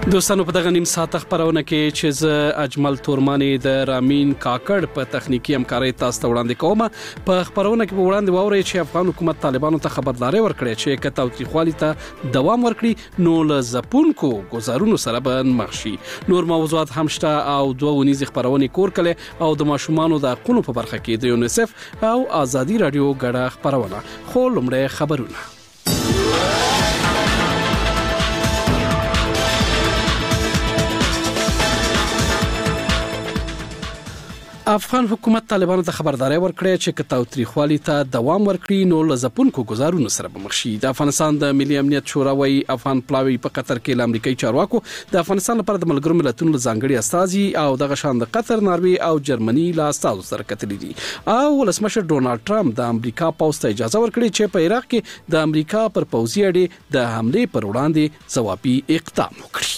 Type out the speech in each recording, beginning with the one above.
دوستانو په دغه نیم ساعت خبرونه کې چې ز اجمل تورمانی د رامین کاکړ په تخنیکی همکاري تاسو ته وړاندې کوم. په خبرونه کې وړاندې ووري چې افغان حکومت طالبانو ته خبرداري ورکړې چې کتاوتریخوالي ته دوام ورکړي نو له زپونکو گزارونو سره به مخشي. نور موضوعات هم شته او دوه ونیزي خبرونه کور کړي او د ماشومانو د حقوقو په برخه کې د یونیسف او ازادي رادیو ګډه خبرونه. خو لمړی خبرونه. افغان حکومت طالبانو ته خبرداري ورکړې چې کتاوتریخوالي ته دوام ورکړي نو لزپونکو گزارونو سره به مخشي. د افغانستان د ملي امنیت شورا وايي افغان پلاوی په قطر کې د امریکایي چارواکو د افغانستان لپاره د ملګرو ملتونو ځانګړي استازي او دغه شان د قطر، ناروی او جرمني له استازو سره کتلي دي او ولسمشر ډونالد ټرمپ د امریکا پوځ ته اجازه ورکړي چې په عراق کې د امریکا پر پوځي اډې د حمله پر وړاندې ځوابي اقدام وکړي.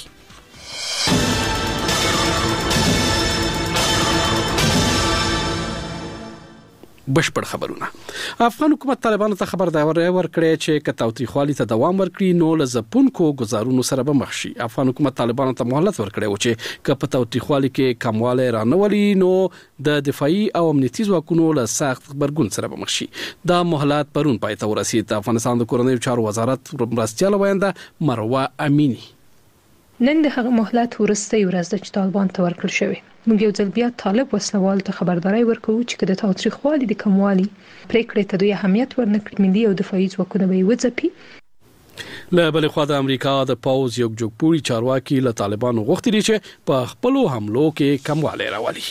بشپړ خبرونه. افغان حکومت طالبانو ته خبرداري ورکړې چې کتاوتریخوالي ته دوام ورکړي نو لزپونکو گزارونو سره به مخشي. افغان حکومت طالبانو ته مهلت ورکړی و چې کتاوتریخوالي کې کمواله رانولي نو د دفاعي او امنیتي ځواکونو له سخت خبرګون سره به مخشي. دا مهلت پرون پای ته ورسید. د افغانستان د کورنیو چارو وزارت مرستيال وینده مروه امینی نن د هغه مهلت ورسته ورځ د طالبان ته ورکړل شوی. موږ یو ځل بیا طالب وسلوال ته خبرداري ورکوو چې د تاوتریخوالي د کموالي پریکړې ته دوی اهمیت ورنکړي ملي او دفاعي ځواکونه به وځپي. له بل خوا د امریکا د پوز یو جوړپوړي چارواکي له طالبانو غوښتي چې په خپل حملو کې کمواله راولي.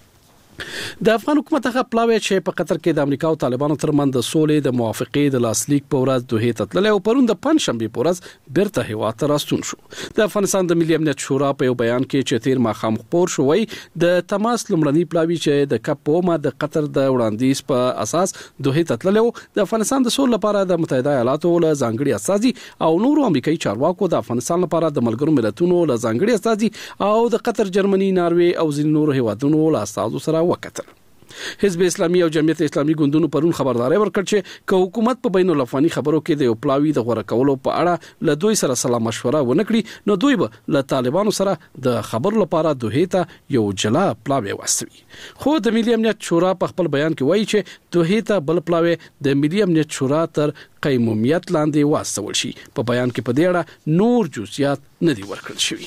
د افغان حکومت هغه پلاوی چې په قطر کې د امریکا او طالبانو ترمنځ د سولې د موافقې د لاسلیک په ورځ دوه ته تللی او پرون د پنځشنبه په ورځ بیرته هیواد ته راستون شو. د افغانستان د ملي امنیت شورا په یو بیان کې چې تیر ماخام خبر شوی د تماس لمړنی پلاوی چې د کپوما د قطر د وړاندیز په اساس دوه ته تللی د افغانستان د سولې لپاره د متحده ایالاتو له ځانګړي استازي او نورو امریکایي چارواکو د افغانستان لپاره د ملګرو ملتونو له ځانګړي استازي او د قطر، جرمني، ناروی او ځینو نورو هیوادونو له استازو سره وکتل. حزب اسلامي او جمعیت اسلامي ګوندونو پرون خبرداري ورکړ چې که حکومت په بین الافغاني خبرو کې د یو پلاوی د غوړه کولو په اړه له دوی سره سلا مشوره ونکړي نو دوی به له طالبانو سره د خبرو لپاره دوه ته یو جلا پلاوی واستوي. خو د ملي امنیت شورا په خپل بیان کې وایي چې دوه ته بل پلاوی د ملي امنیت شورا تر قیمومیت لاندې واستول شي. په بیان کې په دې اړه نور جزئیات نه دي ورکړل شوي.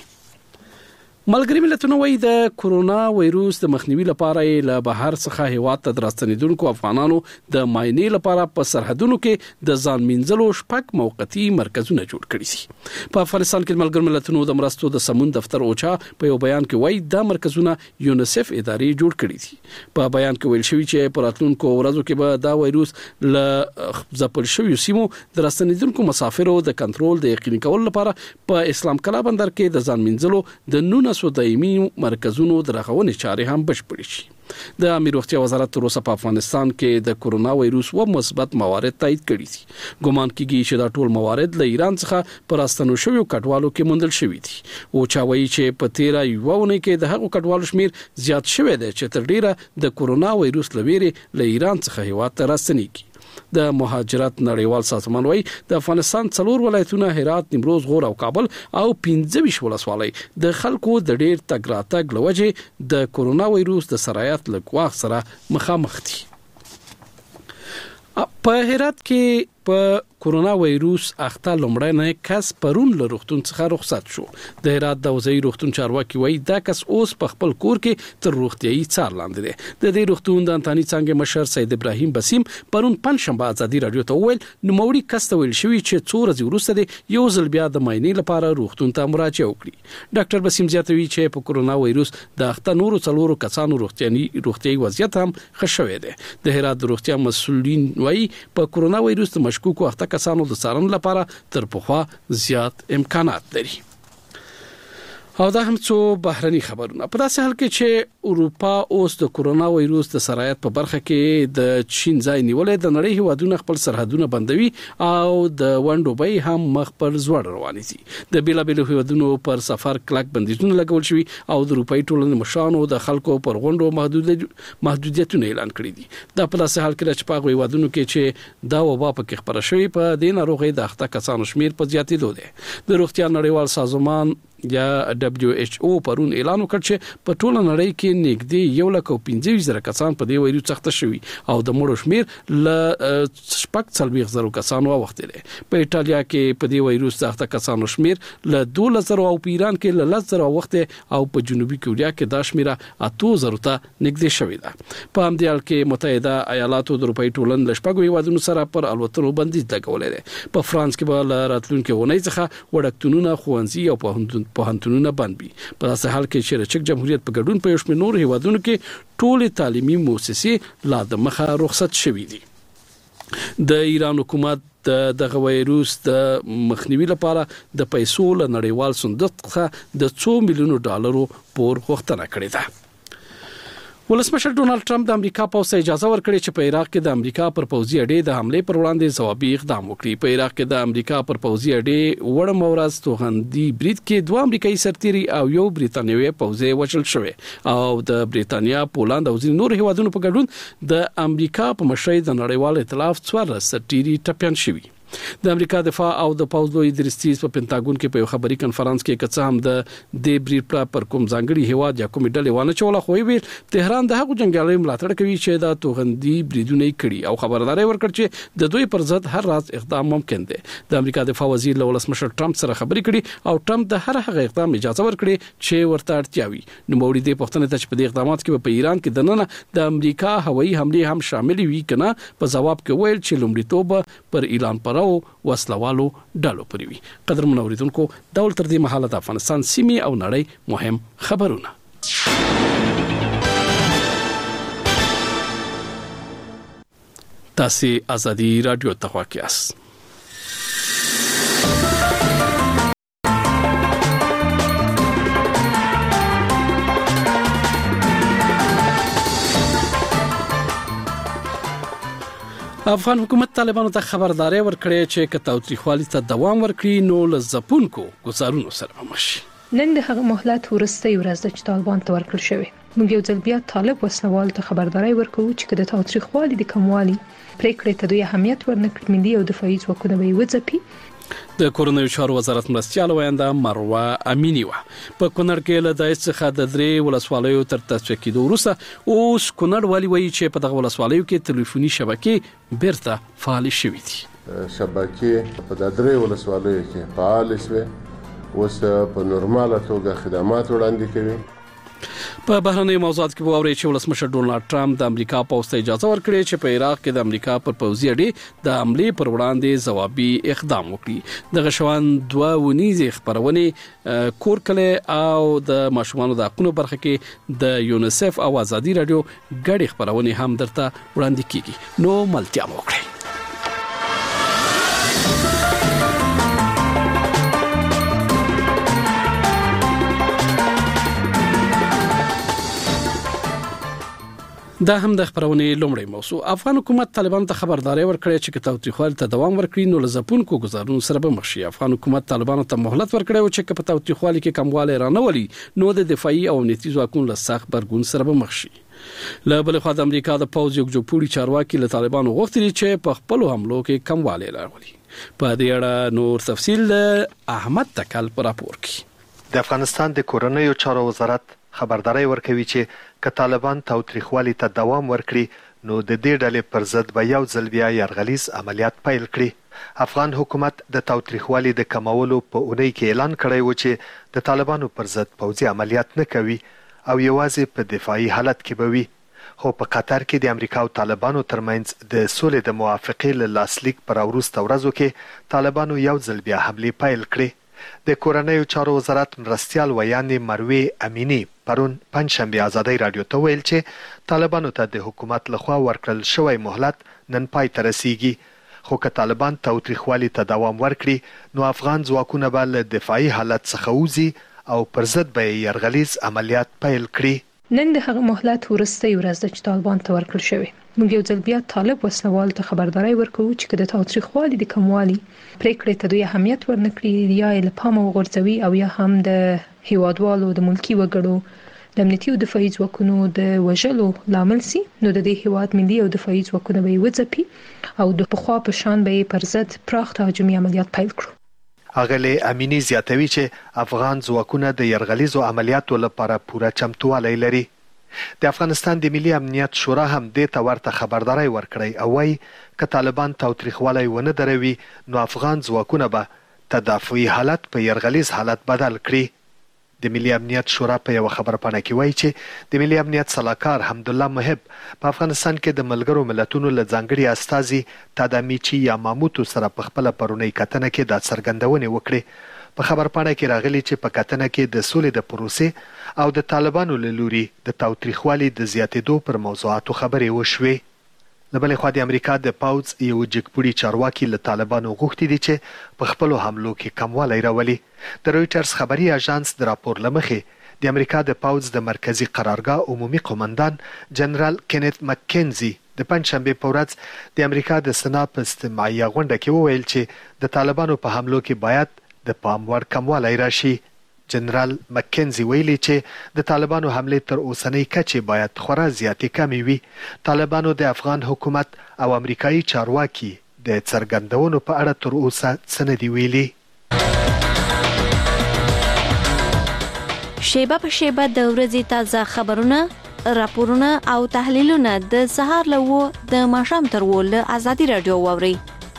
ملګری ملتونه وایي د کورونا وایروس د مخنیوي لپاره له بهر څخه هیواد ته راستنیدونکو افغانانو د معاینې لپاره په سرحدونو کې د ځان مینځلو شپږ موقتی مرکزونه جوړ کړي دي. په افغانستان کې ملګری ملتونو د مرستو د سمون دفتر اوچا په یو بیان کې وایي د مرکزونه یونیسف ادارې جوړ کړي دي. په بیان کې ویل شوی چې په راتلونکو ورځو کې به دا وایروس له ځپل شوی سیمو د راستنیدونکو مسافرو د کنټرول د یقیني کولو لپاره په اسلام کلا بندر کې د ځان مینځلو د دایمي مرکزونو درغونې چارې هم بشپړې شي. د امیر روغتیا وزارت تر اوسه په افغانستان کې د کورونا وایروس و مثبت موارد تایید کړي دي. ګومان کیږي چې دا ټول موارد له ایران څخه پر راستنو شویو کډوالو کې موندل شوي دي. او چا وایي چې په 13 یوونه کې د هغو کډوالو شمیر زیات شوی دی چې تر ډیره د کورونا وایروس لويري له ایران څخه هیواد ته راستنیږي. د مهاجرت نړیوال سازمان وايي د افغانستان 4 ولایتونه هرات، نیمروز، غور او کابل او 15 ولسوالۍ د خلکو د ډیر تګ راتګ لوجه د کورونا وایروس د سرایت لګواخ سره مخامخ دي. په هرات کې په کورونا وایروس اخته لومړی کس پرون له روغتون څخه رخصت شو. د هرات د وزیر روغتون چارواکي وایي دا کس اوس په خپل کور کې تر روغتيایي څار لاندې دی. د دې روغتون د انتاني څنګه مشر سید ابراهیم بسیم پرون پنځشنبه ازادي رادیو ته ویل نو موري کس ته ویل شوی چې 2 ورځې وروسته دی یو ځل بیا د معاینې لپاره روغتون ته مراجعه وکړي. ډاکټر بسیم زیاتوي چې په کورونا وایروس د اخته نورو 4 کسانو روغتيایي وضعیت هم ښه شوی دی. د هرات د روغتیا مسؤلین وایي په کورونا وایروس د مشکوکو اخته کسانو د څارنې لپاره تر پخوا زیات امکانات لري. او دا هم څو بهرني خبرونه. په داسې حال کې چې اروپا اوس د کورونا وایروس د سرایت په برخه کې د چین ځای نیولې د نړۍ هیوادونو خپل سرحدونه بندوي او د ونډو بای هم مخ پر زوړ رواني دي. د بیلابیلو هیوادونو پر سفر کلک بندیزونه لګول شوي او د اروپאי ټولنې مشرانو د خلکو پر غونډو محدودیتونه اعلان کړي دي. دا په داسې حال کې چې په هیوادونو کې چې دا وبا په خبره شوی په دې ناروغي د اخته کسانو شمیر په زیاتېدو دی. د روغتیا نړیوال سازمان یا WHO پرون اعلان وکړ چې په ټوله نړۍ کې نږدې 125,000 کسان په دې وایروس څخه شوي او د مړو شمیر ل 40,000 کسانو اوختلې. په ایتالیا کې په دې وایروس څخه کسانو شمیر ل 12,000 او په ایران کې ل 10,000 وخت او په جنوبي کوریا کې دا شمیر 8,000 ته نږدې شوې ده. په همدې حال کې متحده ایالاتو د اروپאי ټولن ل شپږو هیوادونو سره پر الوتنو بندیز لګولې ده. په فرانس کې به راتلونکي ونې څخه وړکتونونه خوانزي او پوهنتونونه بند وي. په داسې حال کې چې چک جمهوریت په ګډون په یوشمیر نور هیوادونو کې ټول تعلیمي مؤسسې لا د مخه رخصت شوې دي. د ایران حکومت دغه وایروس د مخنیوي لپاره د پیسو له نړیوال صندوق څخه د 2 میلیون ډالرو پور غوښتنه کړې ده. ولسمشر ډونالد ټرمپ د امریکا پوځ ته اجازه ورکړې چې په عراق کې د امریکا پر پوځي اډې د حمله پر وړاندې ځوابي اقدام وکړي. په عراق کې د امریکا پر پوځي اډې وړم ورځ توغندي برید کې 2 امریکایي سرتیري او یو بریتانیوي پوځي وژل شوی او د بریتانیا، پولند او ځینو نور هیوادونو په ګډون د امریکا په مشرۍ د نړیوال ائتلاف 14 سرتیري ټپيان شوي. د امریکا دفاع او د پوځ لوی درستیز په پینټاګون کې په یو خبري کانفرنس کې کڅام د برید پر کوم ځانګړي هیواد یا کوم ډلې وانه چوله خو ویل تهران د هغو جنگیالیو ملاتړ کوي چې د توغندي بریدونه کړي او خبرداري ورکړ چې د دوی پر ضد هر راز اقدام ممکن دی. د امریکا دفاع وزیر ولسمشر ټرمپ سره خبري کړي او ټرمپ د هر هغه اقدام اجازه ورکړي چې ورته اړتیا وي. نو موري د پښتنه ته چې په دې اقدامات کې په ایران کې دننه د امریکا هوایي حمله هم شامل وي کنه په جواب کې ویل چې لومړیتوب پر اعلان پرو وسلوالو ډالو پروي. قدر منوریدونکو ډول تر دې مهاله د افغانستان سیمې او نړۍ مهم خبرونه. تاسو ازادي رادیو ته واقعاس. افغان حکومت طالبانو ته خبرداري ورکړې چې کتاوتریخوالي ته دوام ورکړي نو لزپونکو ګزارونو سره مخ شي. نن د هغه مهلت ورسته ورځ د طالبان ته ورکړل شوی. موږ یو ځل بیا طالب وسلوال ته خبرداري ورکوو چې د تاوتریخوالي د کموالي پریکړې ته دوی اهمیت ورنکړي ملي او دفاعي ځواکونه به وځپي. د کورنیو چارو وزارت مرستيال وینده مروه امینی و په کونړ کې له دایښت څخه د درې ولسوالیو تر تصفیه کېدو وروسته اوس کونړ والی وایي چې په دغه ولسوالیو کې ټلیفوني شبکې بیرته فعال شوې دي. شبکې په درې ولسوالیو کې فعال شوې اوس په نورماله توګه خدمات وړاندې کوي. په بهرنۍ موضوعات کې ووري چې ولسمشر ډونالد ټرمپ د امریکا پوځ ته اجازه ورکړي چې په عراق کې د امریکا پر پوځي اډې د حمله پر وړاندې ځوابي اقدام وکړي. دغه شوان 2 ونیزې خبرونه کورکله او د ماشومانو د حقوقو برخه کې د یونیسف او ازادي رادیو ګډي خبرونه هم درته وړاندې کیږي. نو ملتیا وکړئ. دا هم د خبرونه لومړی موضوع. افغان حکومت طالبانو ته خبرداري ورکړې چې کتاوتریخوالي ته دوام ورکړي نو لزپونکو ګزارونو سره به مخ شي. افغان حکومت طالبانو ته مهلت ورکړی او چې کتاوتریخوالي کې کمواله رانولي نو د دفاعي او امنیتي ځواکونو له سخت برګون سره به مخ شي. له بل خوا د امریکا د پوځ یو جوړپوړي چارواکي له طالبانو غوښتي چې په خپل حملو کې کمواله راولي. په دې اړه نور تفصیل احمد تکل پر راپور کې. د افغانستان د کورنیو چارو وزارت خبرداري ورکوي چې که طالبان تاوتریخوالي ته دوام ورکړي نو د دې ډلې پر ضد به یو ځل بیا یرغلیز عملیات پیل کړي. افغان حکومت د تاوتریخوالي د کمولو په اونۍ کې اعلان کړی و چې د طالبانو پر ضد پوځي عملیات نه کوي او یوازې په دفاعي حالت کې به وي. خو په قطر کې د امریکا او طالبانو ترمنځ د سولې د موافقې له لاسلیک پر وروسته ورځو کې طالبانو یو ځل بیا حمله پیل کړې. د کورنیو چارو وزارت مرستيال ویاندې مروه امینی پرون پنځشنبه ازادي رادیو ته ویل چې طالبانو ته د حکومت لخوا ورکړل شوی مهلت نن پای ته رسیږي. خو که طالبان تاوتریخوالي ته دوام ورکړي نو افغان ځواکونه به له دفاعي حالت څخه وځي او پر ضد به یرغلیز عملیات پیل کړي. نن د هغه مهلت ورسته ورځ د طالبان ته ورکړل شوی. موږ یو ځل بیا طالب وسلوال ته خبرداري ورکوو چې د تاوتریخوالي د کموالي پریکړې ته دوی اهمیت ورنکړي یا له پامه وغورځوي او یا هم د هیوادوالو د ملکی وګړو د امنیتي او دفاعي ځواکونو د وژلو لامل سي نو د دې هیواد ملي او دفاعي ځواکونه به وځپي او د پخوا په شان به پر ضد پراخ تهاجمي عملیات پیل کړي. اغلی امینی زیاتوي چې افغان ځواکونه د یرغلیزو عملیاتو لپاره پوره چمتووالی لري. د افغانستان د ملي امنیت شورا هم دې ته ورته خبرداری ورکړی او وایي که طالبان تاوتریخوالی ونه دروي نو افغان ځواکونه به تدافعي حالت په یرغلیز حالت بدل کړي. د ملي امنیت شورا په یو خبرپاڼه کې وایي چې د ملي امنیت سلاکار حمدالله محب په افغانستان کې د ملګرو ملتونو له ځانګړي استازي تادامیچي یاماموتو سره په خپله پرونی کتنه کې دا څرګندونې وکړې. په خبرپاڼه کې راغلي چې په کتنه کې د سولې د پروسې او د طالبانو له لوري د تاوتریخوالي د زیاتېدو پر موضوعاتو خبرې وشوې. د بلې خوا د امریکا د پوځ یو جګپوړي چارواکي له طالبانو غوښتي دي چې په خپلو حملو کې کموالی راولي. د رویټرز خبري اژانس د راپور له مخې د امریکا د پوځ د مرکزي قرارګاه عمومي قومندان جنرال کینت مکینزي د پنځشنبه په ورځ د امریکا د سنا په استماعي غونډه کې وویل چې د طالبانو په حملو کې باید د پام وړ کموالی راشي. جنرال مکینزي ویلي چې د طالبانو حملې تر اوسنۍ کچې باید خورا زیاتې کمې وي. طالبانو د افغان حکومت او امریکایي چارواکي د څرګندونو په اړه تر اوسه څه نه دي ویلي. شیبه په شیبه د ورځې تازه خبرونه، راپورونه او تحلیلونه د سهار له 9 د ماښام تر 10 له ازادي رادیو واورئ.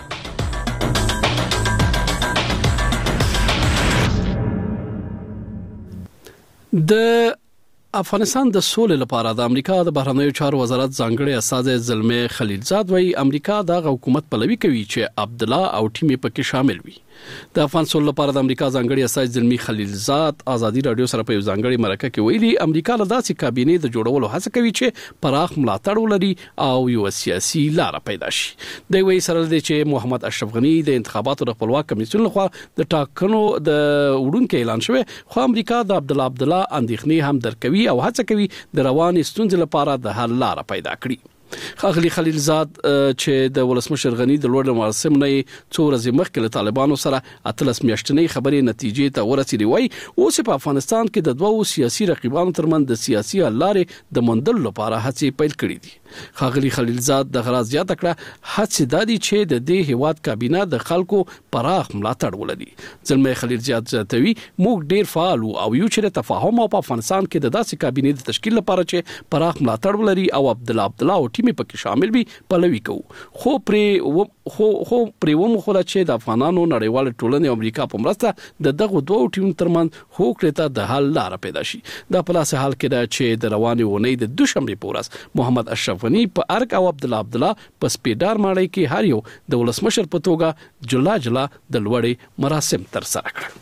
د افغانستان د سولې لپاره د امریکا د بهرنیو چارو وزارت ځانګړي استازی زلمي خلیلزاد وایي امریکا د حکومت پلوي کوي چې عبد الله او ټیم پکې شامل وي. د افغان سولې لپاره د امریکا ځانګړي استازی زلمي خلیلزاد ازادي رادیو سره په یو ځانګړي مرکه کې ویلي امریکا له داسې کابینې د جوړولو هڅه کوي چې پراخ ملاتړ ولري او یو سیاسي لار پیدا شي. د وی سره د چې محمد اشرف غنی د انتخاباتو د خپلواک کمیسیون لخوا د ټاکنو د وړونکو اعلان شوی خو امریکا د عبد الله اندېښنې هم درکوي او هڅه کوي د رواني ستونزې لپاره د حل لار پیدا کړي. خاغلی خلیلزاد چې د ولسمشر غنی د لوړ مراسم نه څو ورځې مخکې له طالبانو سره 13 میاشتنۍ خبرې نتیجې ته ورسېدي وای اوس په افغانستان کې د دوو سیاسي رقیبانو ترمن د سیاسي لارې د مندل لپاره هڅې پیل کړې دي. خاغلی خلیلزاد د غراض زیات کړه هڅې دادي چې د دې هیواد کابینه د خلکو پراخ ملاتړ ولري. زلمي خلیلزاد زیاتوي موږ ډیر فعال او یو چې تفاهم او په افغانستان کې د داسې کابینې د تشکیل لپاره چې پراخ ملاتړ ولري او عبد الله او ټیم پکې شامل وي پلوي کوو. خو پرې ومخوله چې د افغانانو نړیوال ټولنې او امریکا په مرسته د دغه دوه ټیمونو ترمنځ هوکړې ته د حل لار پیدا شي. دا په لاس حال کې ده چې د رواني ونې د دوشنبه په ورځ محمد اشرف غنی په ارګ او عبد الله په سپیډار ماړی کې هر یو د ولسمشر په توګه جلا د لوړې مراسم تر سره کړل.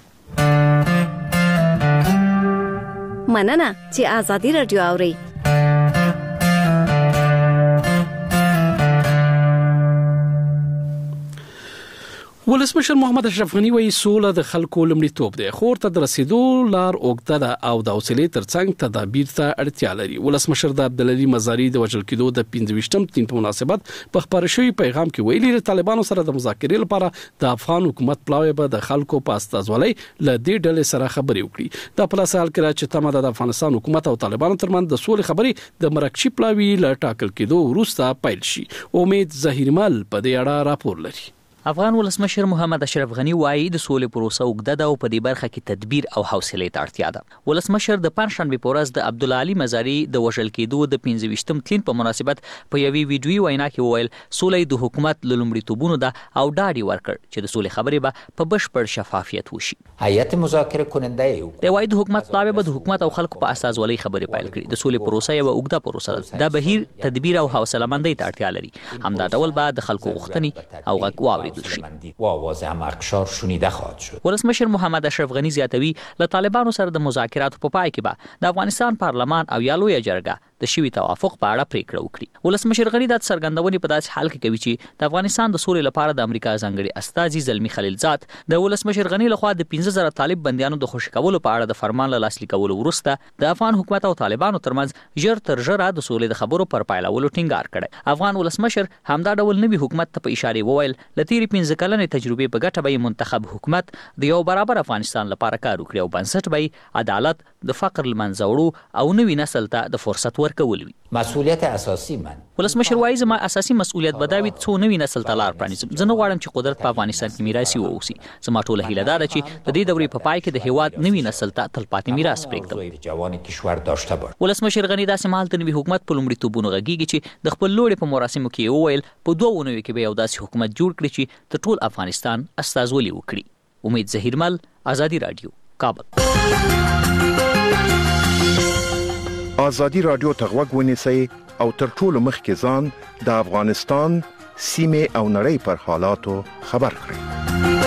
مننه چې ازادي رادیو اوري. ولسمشر محمد اشرف غنی وایي سوله د خلکو لومړیتوب دی خو ورته د رسیدو لار اوږده ده او د حوصلې ترڅنګ تدابیر ته اړتیا لري. ولسمشر د عبدالعلي مزاري د وژل کېدو د 25م تین په مناسبت په خبري شوی پیغام کې ویلي د طالبانو سره د مذاکرې لپاره د افغان حکومت پلاوی به د خلکو په استازولۍ ل دې ډلې سره خبرې وکړي. دا په لاس حال کې چې تمه د افغانستان حکومت او طالبانو ترمنځ د سولې خبرې د مرکشي پلاوی ل ټاکل کېدو وروسته پیل شي. امید ظهیرمل په دې اړه راپور لري. افغان ولسمشر محمد اشرف غنی وایي د سولې پروسه اوږده ده او په دې برخه کې تدبیر او حوصلې ته اړتیا ده. ولسمشر د پنځشنبه په ورځ د عبدالعلي مزاري د وژل کېدو د 25م تلین په مناسبت په یوې ویډیويي وینا کې وویل سولې د حکومت له لومړیتوبونو ده او ډاډ ورکړ چې د سولې خبرې به په بشپړ شفافیت وشي. هیئت مذاکره کننده د وایي د حکومت پلاوی به د حکومت او خلکو په استازولۍ خبرې پیل کړي. د سولې پروسه یو اوږده پروسه ده. دا بهیر تدبیر او حوصله مندۍ ته اړتیا لري. همدا ډول به د خلکو غوښتنې او غږ واوریدل شي. آواز هم اقشار شنیده خواهد شد. ولسمشر محمد اشرف غنی زیاتوي له طالبانو سره د مذاکراتو په پای کې به د افغانستان پارلمان او یا لویه جرګه د شوي توافق په اړه پریکړه وکړي. ولسمشر غنی د څرګندونې په داسې حال کې کوي چې د افغانستان د سولې لپاره د امریکا ځانګړي استازي زلمي خلیلزاد د ولسمشر غنی لخوا د 15000 طالب بنديانو د خوشی کولو په اړه د فرمان له لاسلیک کولو وروسته د افغان حکومت او طالبانو ترمنځ ژر تر ژره د سولې د خبرو پر پایلولو ټینګار کړی. افغان ولسمشر همدا ډول نوي حکومت ته په اشاره وویل ل تیری 15 کلنې تجربې په ګټه به منتخب حکومت د یو برابر افغانستان لپاره کار وکړي او بنسټ به عدالت د فقر لمنځه وړو او نوي نسل ته د فرصت ورکول وي. مسئولیت اساسی من ولسمشر وایي زما اساسي مسؤلیت به دا وي څو نوي نسل ته لار پرانیزم. زه نه غواړم چې قدرت په افغانستان کې میراثي واوسي. زما ټوله هیله دا ده چې د دې دورې په پای کې د هیواد نوي نسل ته تلپاتې میراث پرېږدم. جوان کشور داشته باش. ولسمشر غني داسې مهال د نوي حکومت په لومړیتوبونو غږیږي چې د خپل لوړې په مراسمو کې وویل په 2 اونیو کې به یو داسې حکومت جوړ کړي چې د ټول افغانستان استازولي وکړي. امید ظهیرمل، آزادي رادیو، کابل. آزادي رادیو ته غوږ ونیسئ او تر ټولو مخکې ځان د افغانستان سیمې او نړۍ پر حالاتو خبر کړئ.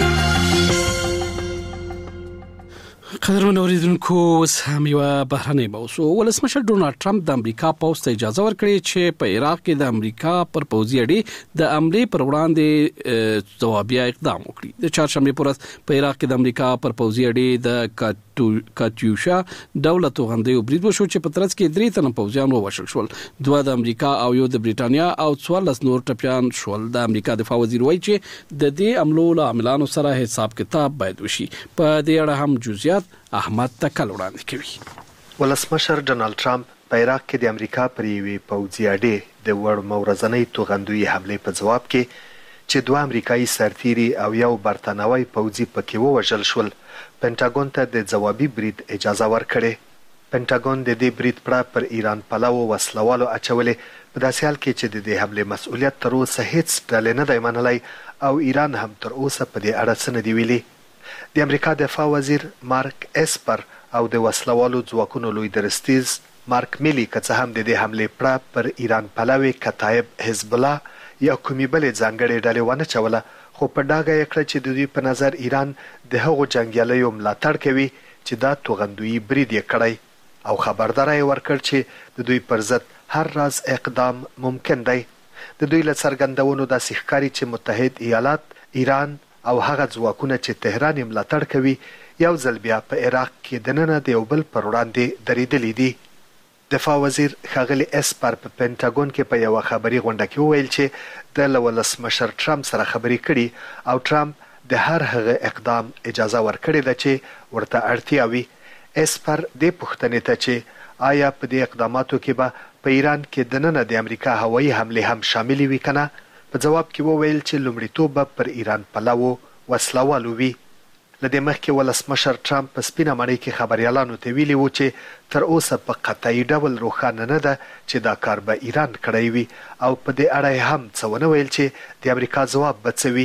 قدرمن اوریدونکو، اوس هم یو بهرنۍ موضوع. ولسمشر ډونالد ټرمپ د امریکا پوځ ته اجازه ورکړې چې په عراق کې د امریکا پر پوځي اډې د حملې پر وړاندې ځوابي اقدام وکړي. د چهارشنبه پر ورځ په عراق کې د امریکا پر پوځي اډې د کاتیوشا ډول توغندیو برید وشو چې په ترڅ کې 3 تنه پوځیان ووژل شول. 2 د امریکا او یو د بریټانیا او 14 نور ټپيان شول. د امریکا دفاع وزیر وایي چې د دې عملو له عاملانو سره حساب کتاب باید وشي. په دې اړه هم جزئیات احمد تکل وړاندې کوي. ولسمشر ډونالد ټرمپ په عراق کې د امریکا پر یوې پوځي اډې د ورځنۍ توغندوي حملې په جواب کې چې 2 امریکایي سرتیري او یو برتانوي پوځي پکې ووژل شول، پینټاګون ته د جوابي برید اجازه ورکړه. پینټاګون د دې برید پر ایران پلو وسلوالو اچولې، په داسې حال کې چې د دې حملې مسؤلیت تر اوسه هیڅ ډلې نه دی منلی او ایران هم تر اوسه په دې اړه څه نه دی ویلي. د امریکا دفاع وزیر مارک اسپر او د وسلوالو ځواکونو لوی درستیز مارک میلی که څه هم د دې حملې پر ایران پلوي کتایب حزب الله یا کومې بلې ځانګړې ډلې ونه چوله، خو په ډاګه یې کړه چې د دوی په نظر ایران د هغو جنګیالیو ملاتړ کوي چې دا توغندوي برید یې کړی او خبرداری یې ورکړ چې د دوی پر ضد هر راز اقدام ممکن دی. د دوی له څرګندونو داسې ښکاري چې متحد ایالات، ایران او هغه ځواکونه چې تهران یې ملاتړ کوي یو ځل بیا په عراق کې دننه د یو بل پر وړاندې درېدلي دي. دفاع وزیر ښاغلي اسپر په پینټاګون کې په یوه خبري غونډه کې وویل چې د له ولسمشر ټرمپ سره خبرې کړي او ټرمپ د هر هغه اقدام اجازه ورکړې ده چې ورته اړتیا وي. اسپر دې پوښتنې ته چې آیا په دې اقداماتو کې به په ایران کې دننه د امریکا هوایي حملې هم شاملې وي که نه، په جواب کې وویل چې لومړیتوب به پر ایران پلوو وسلوالو وي. له دې مخکې ولسمشر ټرمپ په سپینه ماڼۍ کې خبریالانو ته ویلي وو چې تر اوسه په قطعي ډول روښانه نه ده چې دا کار به ایران کړی وي او په دې اړه یې هم څه ونه ویل چې د امریکا ځواب به څه وي.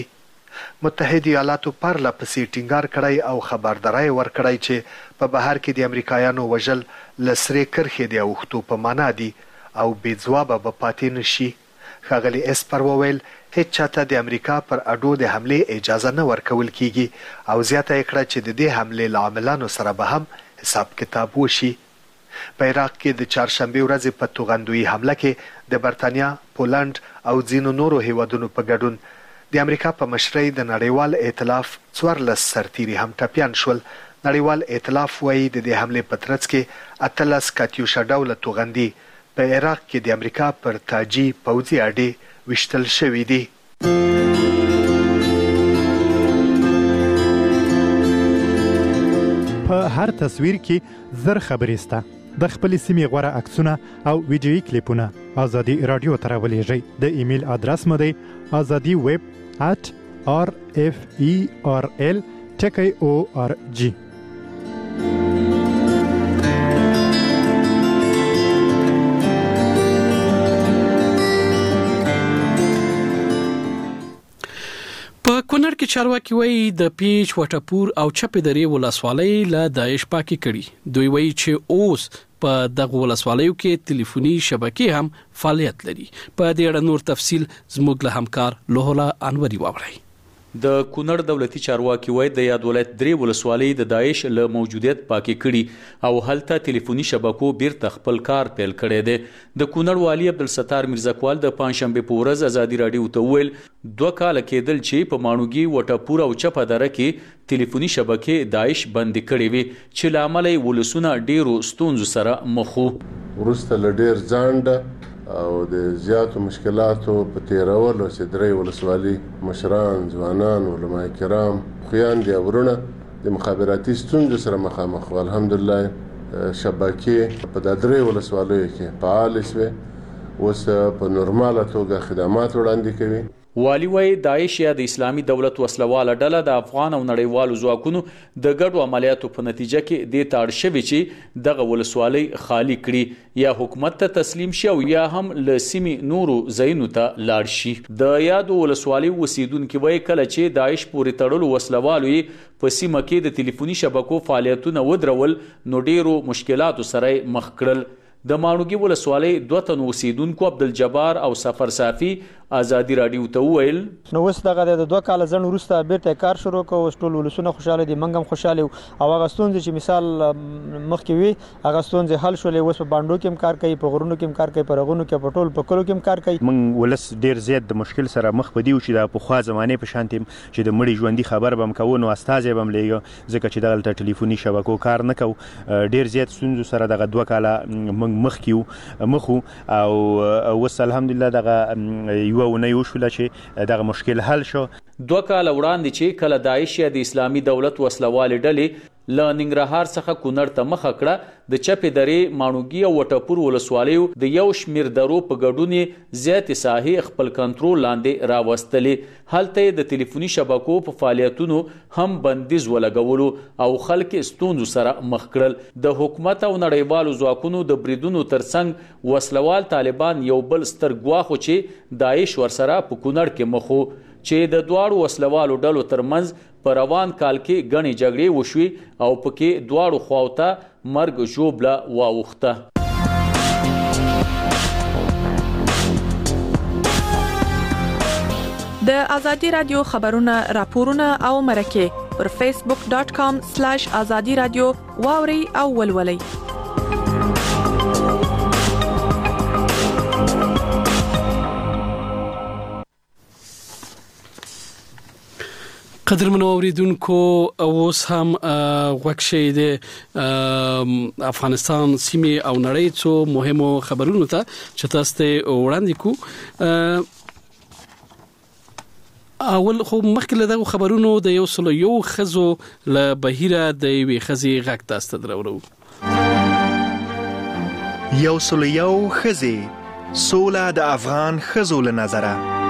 متحد ایالاتو پرله پسې ټینګار کړی او خبرداری ورکړی چې په بهر کې د امریکایانو وژل له سرې کرښې د اوښتو په معنا دي او بې ځوابه به پاتې نه شي. ښاغلي اسپر وویل هیڅ چاته د امریکا پر اډو د حملې اجازه نه ورکول کیږي او زیاته یې کړه چې د دې حملې له عاملانو سره به هم حساب کتاب وشي. په عراق کې د چهارشنبې ورځې په توغندوي حمله کې د برتانیا، پولنډ او ځینو نورو هیوادونو په ګډون د امریکا په مشرۍ د نړیوال ائتلاف 14 سرتیري هم ټپیان شول. نړیوال ائتلاف وایي د دې حملې په ترڅ کې 18 کاتیوشا ډوله توغندي په عراق کې د امریکا پر تاجي پوځي اډې وشتل شوي دي. په هر تصویر کې زر خبرې سته. د خپل سیمې غوره عکسونه او ویډیویي کلیپونه آزادي رادیو ته راولېږئ. د ایمیل ادرس مو دی azadi@rferl.org. په کونړ کې چارواکي وایي د پیچ وټپور او چپې درې ولسوالۍ له داعش پاکي کړي. دوی وایي چې اوس په دغه ولسوالیو کې ټلیفوني شبکې هم فعالیت لري. په دې اړه نور تفصیل زموږ له همکار لوهلا انوري واوري. د کونړ دولتي چارواکي وایي د یاد ولایت 3 ولسوالۍ د داعش له موجودیت پاکي کړي او هلته ټلیفوني شبکو بیرته خپل کار پیل کړی دی. د کونړ والی عبدالستار میرزاکوال د پنځشنبه په ورځ آزادي رادیو ته ویل 2 کال کېدل چې په مانوګي وټپور او چپه دره کې ټلیفوني شبکې داعش بند کړي وي چې لامل یې ولسونه ډیرو ستونزو سره مخ وو. ورسته لډیر ځانډه او د زیاتو مشکلاتو په تیرولو چې 3 ولسوالۍ مشران، ځوانان، علما کرام، خویندې او ورونه د مخابراتي ستونزو سره مخامخ وو. الحمدلله شبکې په د درې ولسوالیو کې فعال شوې، اوس په نورماله توګه خدمات وړاندې کوي. والی وای داعش یا د اسلامي دولت وسلواله ډله د افغان او نړیوالو ځواکونو د ګډو عملیاتو په نتیجه کې د تاړ شوی چې دغه ولسوالۍ خالی کړي یا حکومت ته تسلیم شي او یا هم له سیمې نورو ځایونو ته لاړ شي. د یادو ولسوالۍ اوسیدونکو وای کله چې داعش پورې تړلو وسلوالو په سیمه کې د ټلیفوني شبکو فعالیتونه ودرول نو ډیرو مشکلاتو سره مخ کړل. د ماڼوګي ولسوالۍ 2 تن اوسیدونکو عبدالجبار او سفر صافي ازادي رادیو ته وویل نو وس دغه د 2 کال ځن وروسته بیرته کار شروع کوو، ټول ولسونه خوشاله دي، منګم خوشاله او هغه ستونزې چې مثال مخکې وي هغه ستونزې حل شولې، اوس په باندو کې کار کوي، په غرونو کې کار کوي، په رغونو کې، په ټول په کلو کې کار کوي. من ولس ډیر زیات د مشکل سره مخ پدیو چې د پخوا زمانه په شانتیم چې د مړي ژوندۍ خبر بم کوو نو استاد بم لېږي ځکه چې دغه ټلیفوني شبکو کار نه کوو. ډیر زیات ستونزو سره دغه 2 کال مخ او وس الحمدلله دغه یو ونه یو شول چې دغه مشکل حل شو. 2 کال وړاندې چې کله داعش یا د اسلامي دولت وسلوالې ډلې له ننګرهار څخه کونړ ته مخه کړه د چپې درې ماڼوګي او وټپور ولسوالیو د یو شمیر درو په ګډون زیات ساحې خپل کنټرول لاندې راوستلې. هلته د ټلیفوني شبکو په فعالیتونو هم بندیز ولګولو او خلک ستونزو سره مخ کړل. د حکومت او نړیوالو ځواکونو د بریدونو ترڅنګ وسلوال طالبان یو بل ستر ګواښ چې داعش ورسره په کونړ کې مخو چې د دواړو وسلوالو ډلو ترمنځ په روان کال کې غني جګړې وشوي او پکې دواړو خواوته مرګ ژوبله واوښته. د ازادي رادیو خبرونه راپورونه او مرکه پر facebook.com/azadi radio واوري او ولولي. قدرمنو اوریدونکو اوس هم وکشي د افغانستان سیمه او نړۍ څو مهمو خبرونو ته چې تاسو ته وړاندې کو. اول خو مخکې له دغه خبرونو د یو خزو له بهیره د یوې خزي غږ تاسو ته درورو. یو خزي سوله د افغان خزو له نظره.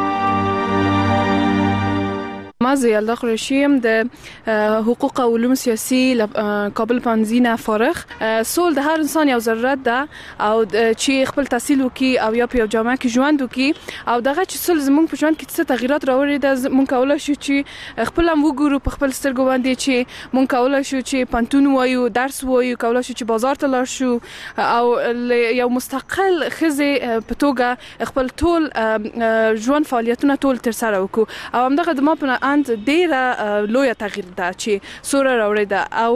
ما زیالده قریشیم د حقوق او علوم سیاسی کابل پانزینه فارغ. سول د هر انسان یو ضرورت ده او چې خپل تحصیل وکي او یا په جامعه کې ژوند وکي او دغه چې سول زمونږ په ژوند کې څه تغیرات راوړي ده مونږ کولای شو چې خپل هم وګورو په خپل سترګو باندې چې مونږ کولای شو چې پانتون وایو، درس وایو، کولای شو چې بازار ته لاړ شو او یو مستقل خزه په توګه خپل ټول ژوند فعالیتونه ټول تر سره وکړو او همدغه د ما په ډیره لویه تغییر ده چې سوره راوړې ده او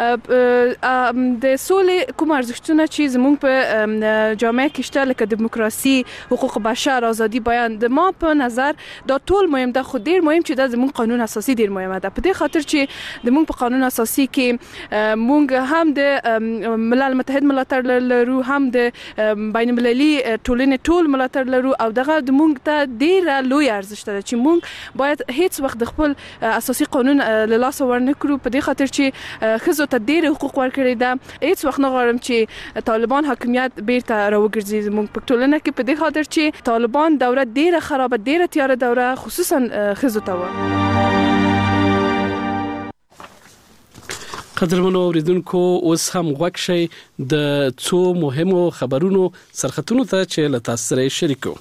د سولې کوم ارزښتونه چې زموږ په جامعه کې شته لکه دیموکراسي، حقوق بشر، ازادي بیان د ما په نظر دا ټول مهم ده. خو ډیر مهم چې د زموږ قانون اساسي ډیر مهمه ده په دې خاطر چې د موږ په قانون اساسي کې موږ هم د ملل متحد ملاتړ لرو، هم د بین المللي ټولنې ټول ملاتړ لرو او دغه د موږ ته ډیره لویه ارزښت ده چې موږ باید هیڅ وخت د خپل اساسي قانون له لاسه ورنکړو په دې خاطر چې ښځو ته ډېر حقوق ورکړي ده. هیڅ وخت نه غواړم چې طالبان حاکمیت بیرته راوګرځي زموږ په ټولنه کې په دې خاطر چې طالبان دوره ډېره خرابه، ډېره تیاره دوره خصوصا ښځو ته و. قدرمنو اوریدونکو اوس هم وکشي د څو مهمو خبرونو سرختونو ته چې له تاسو سره شریکو.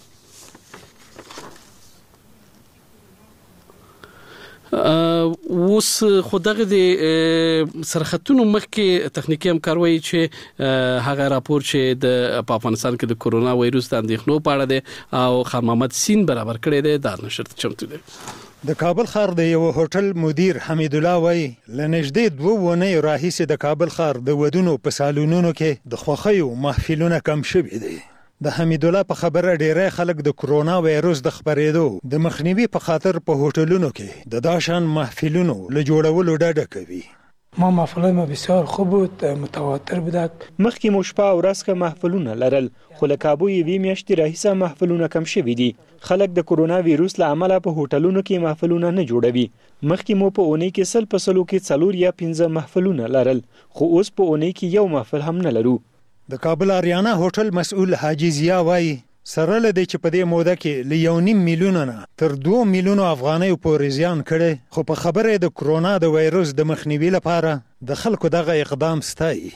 اوس خدغه د سرختونو مخکې تخنیکی همکاري چې هغه راپور چې د افغانستان کې د کورونا وایروس د اندېښنو په اړه ده او خان محمد سین برابر کړی دی دا نشر چمتو دی. د کابل ښار د یو هوټل مدیر حمید الله وای لنږدې 2 ونې راهیسې د کابل ښار د ودونو په سالونونو کې د خوښیو محفلونه کم شوي دي. د حمید الله په خبره ډیری خلک د کورونا وایروس د خپرېدو د مخنیوي په خاطر په هوټلونو کې د داشان محفلونو له جوړولو ډډه کوي. ما محفل ما بسیار خوب بود، متواتر بودک. مخکې مو شپه او ورځ که محفلونه لرل، خو له کابو یوې میاشتې راهیسه محفلونه کم شوي دي. خلک د کرونا ویروس له امله په هوټلونو کې محفلونه نه جوړوي. مخکې مو په اونۍ کې 100 په 100 کې 4 یا 15 محفلونه لرل، خو اوس په اونۍ کې یو محفل هم نه لرو. د کابل آریانا هوټل مسؤل حاجی ضیا وایي سره له دې چې په دې موده کې له 1.5 میلیونه نه تر 2 میلیونو افغانۍ پورې زیان کړي، خو په خبره د کرونا د وایروس د مخنیوي لپاره د خلکو دغه اقدام ستایي.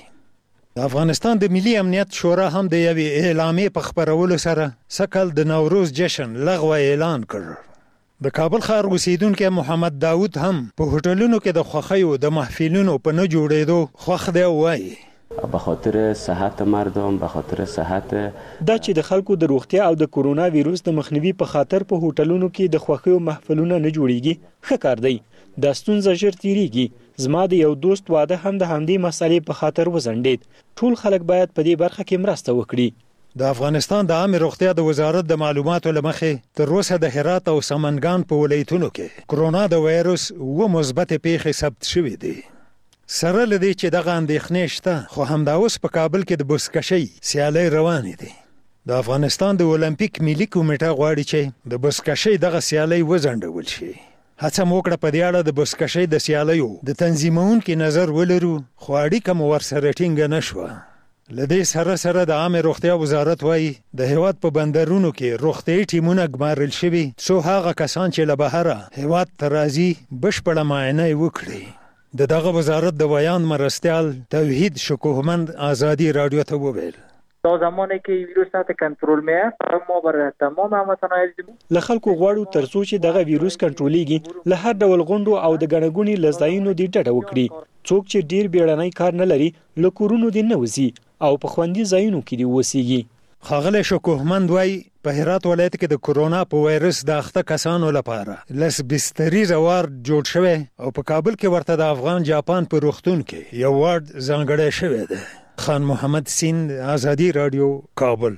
د افغانستان د ملي امنیت شورا هم د یوې اعلامیې په خپرولو سره سکل د نوروز جشن لغوه اعلان کړ. د کابل ښار اوسیدونکي محمد داوود هم په هوټلونو کې د خوښیو د محفلونو په نه جوړېدو خوښ دی. وایي به خاطر صحت مردم، به خاطر صحت دا چې د خلکو د روغتیا او د کرونا ویروس د مخنیوي په خاطر په هوټلونو کې د خوښیو محفلونه نه جوړیږي، ښه کار دی. دا ستونزه ژر تیریږي. زما د یو دوست واده هم د همدې مسلې په خاطر وځنډید. ټول خلک باید په دې برخه کې مرسته وکړي. د افغانستان د عامه روغتیا د وزارت د معلوماتو لمخې تر اوسه د هرات او سمنګان په ولایتونو کې کرونا د وایروس و مثبت پیښې ثبت شوې دي. سره لدی چې دغه اندېښنې شته، خو همدا اوس په کابل کې د بزکشۍ سیالۍ روانې دي. د افغانستان د اولمپیک ملي کمیټه غواړي چې د بزکشۍ دغه سیالۍ وځنډول شي. هڅه مو وکړه په دې اړه د بزکشۍ د سیالیو د تنظیمونکو نظر ولرو، خو اړیکه مو ورسره ټینګه نه شوه. لدې سره سره د عامه روغتیا وزارت وایي د هیواد په بندرونو کې روغتیايي ټیمونه ګمارل شوي څو هغه کسان چې له بهره هیواد ته راځي بشپړه معاینه وکړي. د دغه وزارت د بیان مرستیال توحید شکوهمند آزادی رادیو ته وویل تا زمانی که ویروس تحت کنترل میاد ما برای تمام هموطنان له خلکو غواړو ترڅو چې دغه ویروس کنټرولېږي له هر ډول غونډو او د ګڼګونې له ځایونو دې ډډه وکړي. څوک چې ډیر بیړنی کار نه لري له کورونو دې نه وځي او په خوندي ځایونو کې دې اوسیږي. ښاغلی شکوهمند وایي په هرات ولایت کې د کرونا په وایرس د اخته کسانو لپاره لس بستریزه وارډ جوړ شوی او په کابل کې ورته د افغان جاپان په روغتون کې یو وارډ ځانګړی شوی دی. خان محمد سیند، آزادی رادیو، کابل.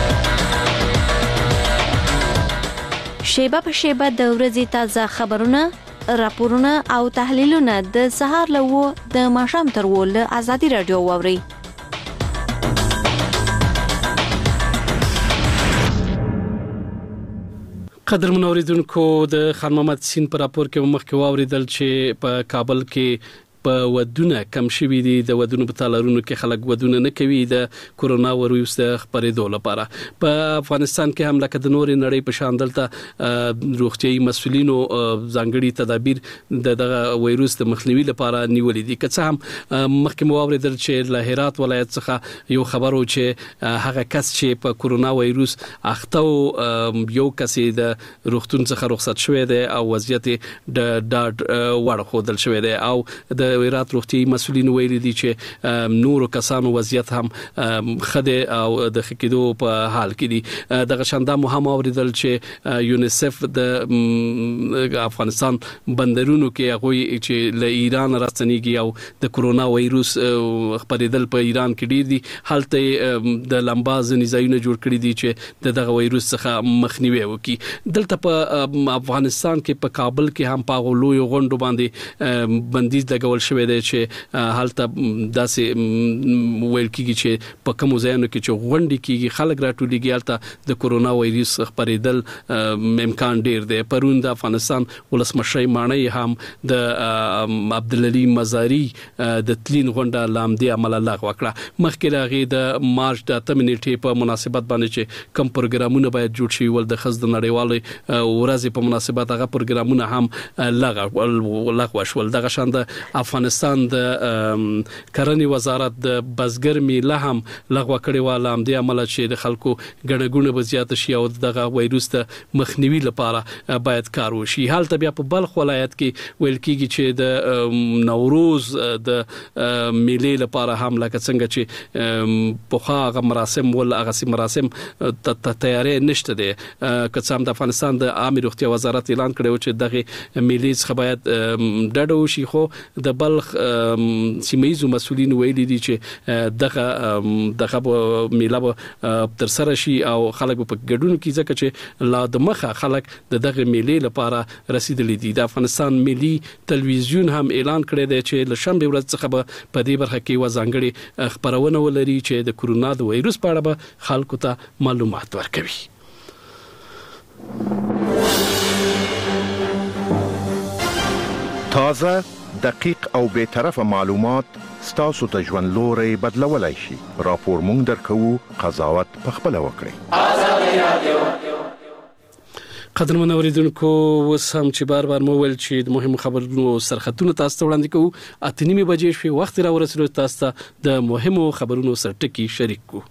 شیبه په شیبه د ورځې تازه خبرونه، راپورونه او تحلیلونه د سهار له 9 د ماښام تر 10 له آزادی رادیو واورئ. قدر منوریدونکو د خان محمد سین پر راپور کې مخکې واوریدل چې په کابل کې په ودونه کم شوي دي. د ودونو په تالارونو کې خلک ودونه نه کوي د کرونا وایروس د خپرېدو لپاره. په افغانستان کې هم لکه د نورې نړۍ په شان دلته روغتیايي مسؤلینو ځانګړي تدابیر د وایروس د مخنیوي لپاره نیولې دي. که څه هم مخکې مو واوریدل چې له هرات ولایت څخه یو خبرو چې هغه کس چې په کرونا وایروس اخته یو کس د روغتون څخه رخصت شوی دی او وضعیت د ډاډ وړ خودل شوی دی او د هرات روغتیايي مسؤلین ویلي دي چې نورو کسانو وضعیت هم خده او د خکېدو په حال کې دي. دغه شاندا مهم اوریدل چې یونیسف د افغانستان بندرونو کې هغه چې له ایران راستنیږي او د کرونا وایروس خپرېدل په ایران کې ډیر دي، هلته د لمباز نزاعونه جوړ کړی دي چې دغه وایروس څخه مخنیوي وکړي. دلته په افغانستان کې په کابل کې هم په لوی غونډو باندې بندیز لګول شوی دی چې هلته داسې ویل کیږي چې په کوم ځایونو کې چې غونډې کیږي خلک راټولېږي هلته د کرونا وایروس خپرېدل امکان ډیر دی. پرون د افغانستان ولسمشر مانی هم د عبدالعلی مزاری د تلین غونډه لامدې عمل لغوه کړه. مخکې راغی د مارچ د 8 نیټې په مناسبت باندې چې کوم پروګرامونه باید جوړ شي ول د خزد نړیوالې ورځې په مناسبت هغه پروګرامونه هم لغوه شول. دغه شان د افغانستان د کرنې وزارت د بزګر میله هم لغوه کړې و لامدې عمل چې د خلکو ګڼګونه به زیات شي او دغه وایروس ته مخنیوي لپاره باید کار وشي. حالت بیا په بلخ ولایت کې ویل کیږي چې د نوروز د میلې لپاره هم لکه څنګه چې په هغه مراسم ول هغه مراسم تیاری نشته دي. که څه هم د افغانستان د عامه روغتیا وزارت اعلان کړی و چې دغه میلې څخه باید ډډه وشي، خو د د بلخ سیمایي مسؤلین ویلي دي چې دغه میله تر سره شي او خلک په ګډون کې ځکه چې لا د مخه خلک دغه میلې لپاره رسیدلي دي. د افغانستان ملي تلویزیون هم اعلان کړی دی چې له شنبه ورځ څخه په دې برخه کې وځانګړي خبرونه ولري چې د کورونا د وایروس په اړه به خلکو ته معلومات ورکوي. تازه، دقیق او بے طرفه معلومات ستاسو ته ژوند لوري بدلولای شي. راپور مونږ درکو، قضاوت پخپله وکړئ. آزادي رادیو. قدرمن اوریدونکو، اوس هم چې بار بار مو ویل چې د مهمو خبرونو سرخطونه تاسو ته وړاندې کوو. 8:30 بجې شوې، وخت را ورسېدو تاسو ته د مهمو خبرونو سرټکی شریک کو.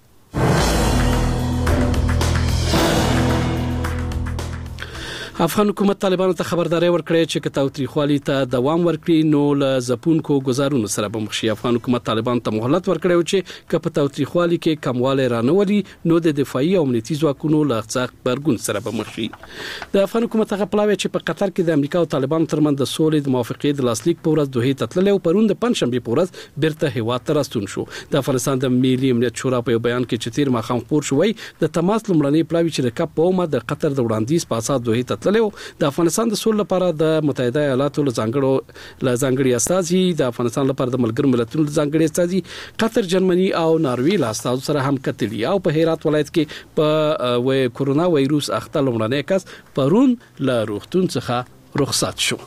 افغان حکومت طالبانو ته خبرداري ورکړې چې تاوتریخوالي ته دوام ورکړي نو له زپونکو گزارونو سره به مخ شي. افغان حکومت طالبانو ته مهلت ورکړی چې که په تاوتریخوالي کې کموالی رانولي نو د دفاعي او امنیتي ځواکونو له غبرګون سره به مخ شي. د افغان حکومت هغه پلاوی چې په قطر کې د امریکا او طالبانو ترمنځ د سولې د موافقې د لاسلیک په ورځ دوه ته تللی او پرون د پنځشنبه په ورځ بیرته هیواد ته راستون شو. د افغانستان د ملي امنیت شورا په بیان کې چې تیر ماښام خبر شوی د تماس لمړنۍ پلاوی چې د کپ په اومه د قطر د وړاندیز په اساس دوه ته تللی. د افغانستان د سولې لپاره د متحده ایالاتو له ځانګړي استازي، د افغانستان لپاره د ملګرو ملتونو ځانګړي استازي، قطر، جرمني او ناروې له استازو سره هم کتلي او په هرات ولایت کې په کورونا وایروس اخته لومړنی کس پرون له روغتون څخه رخصت شو.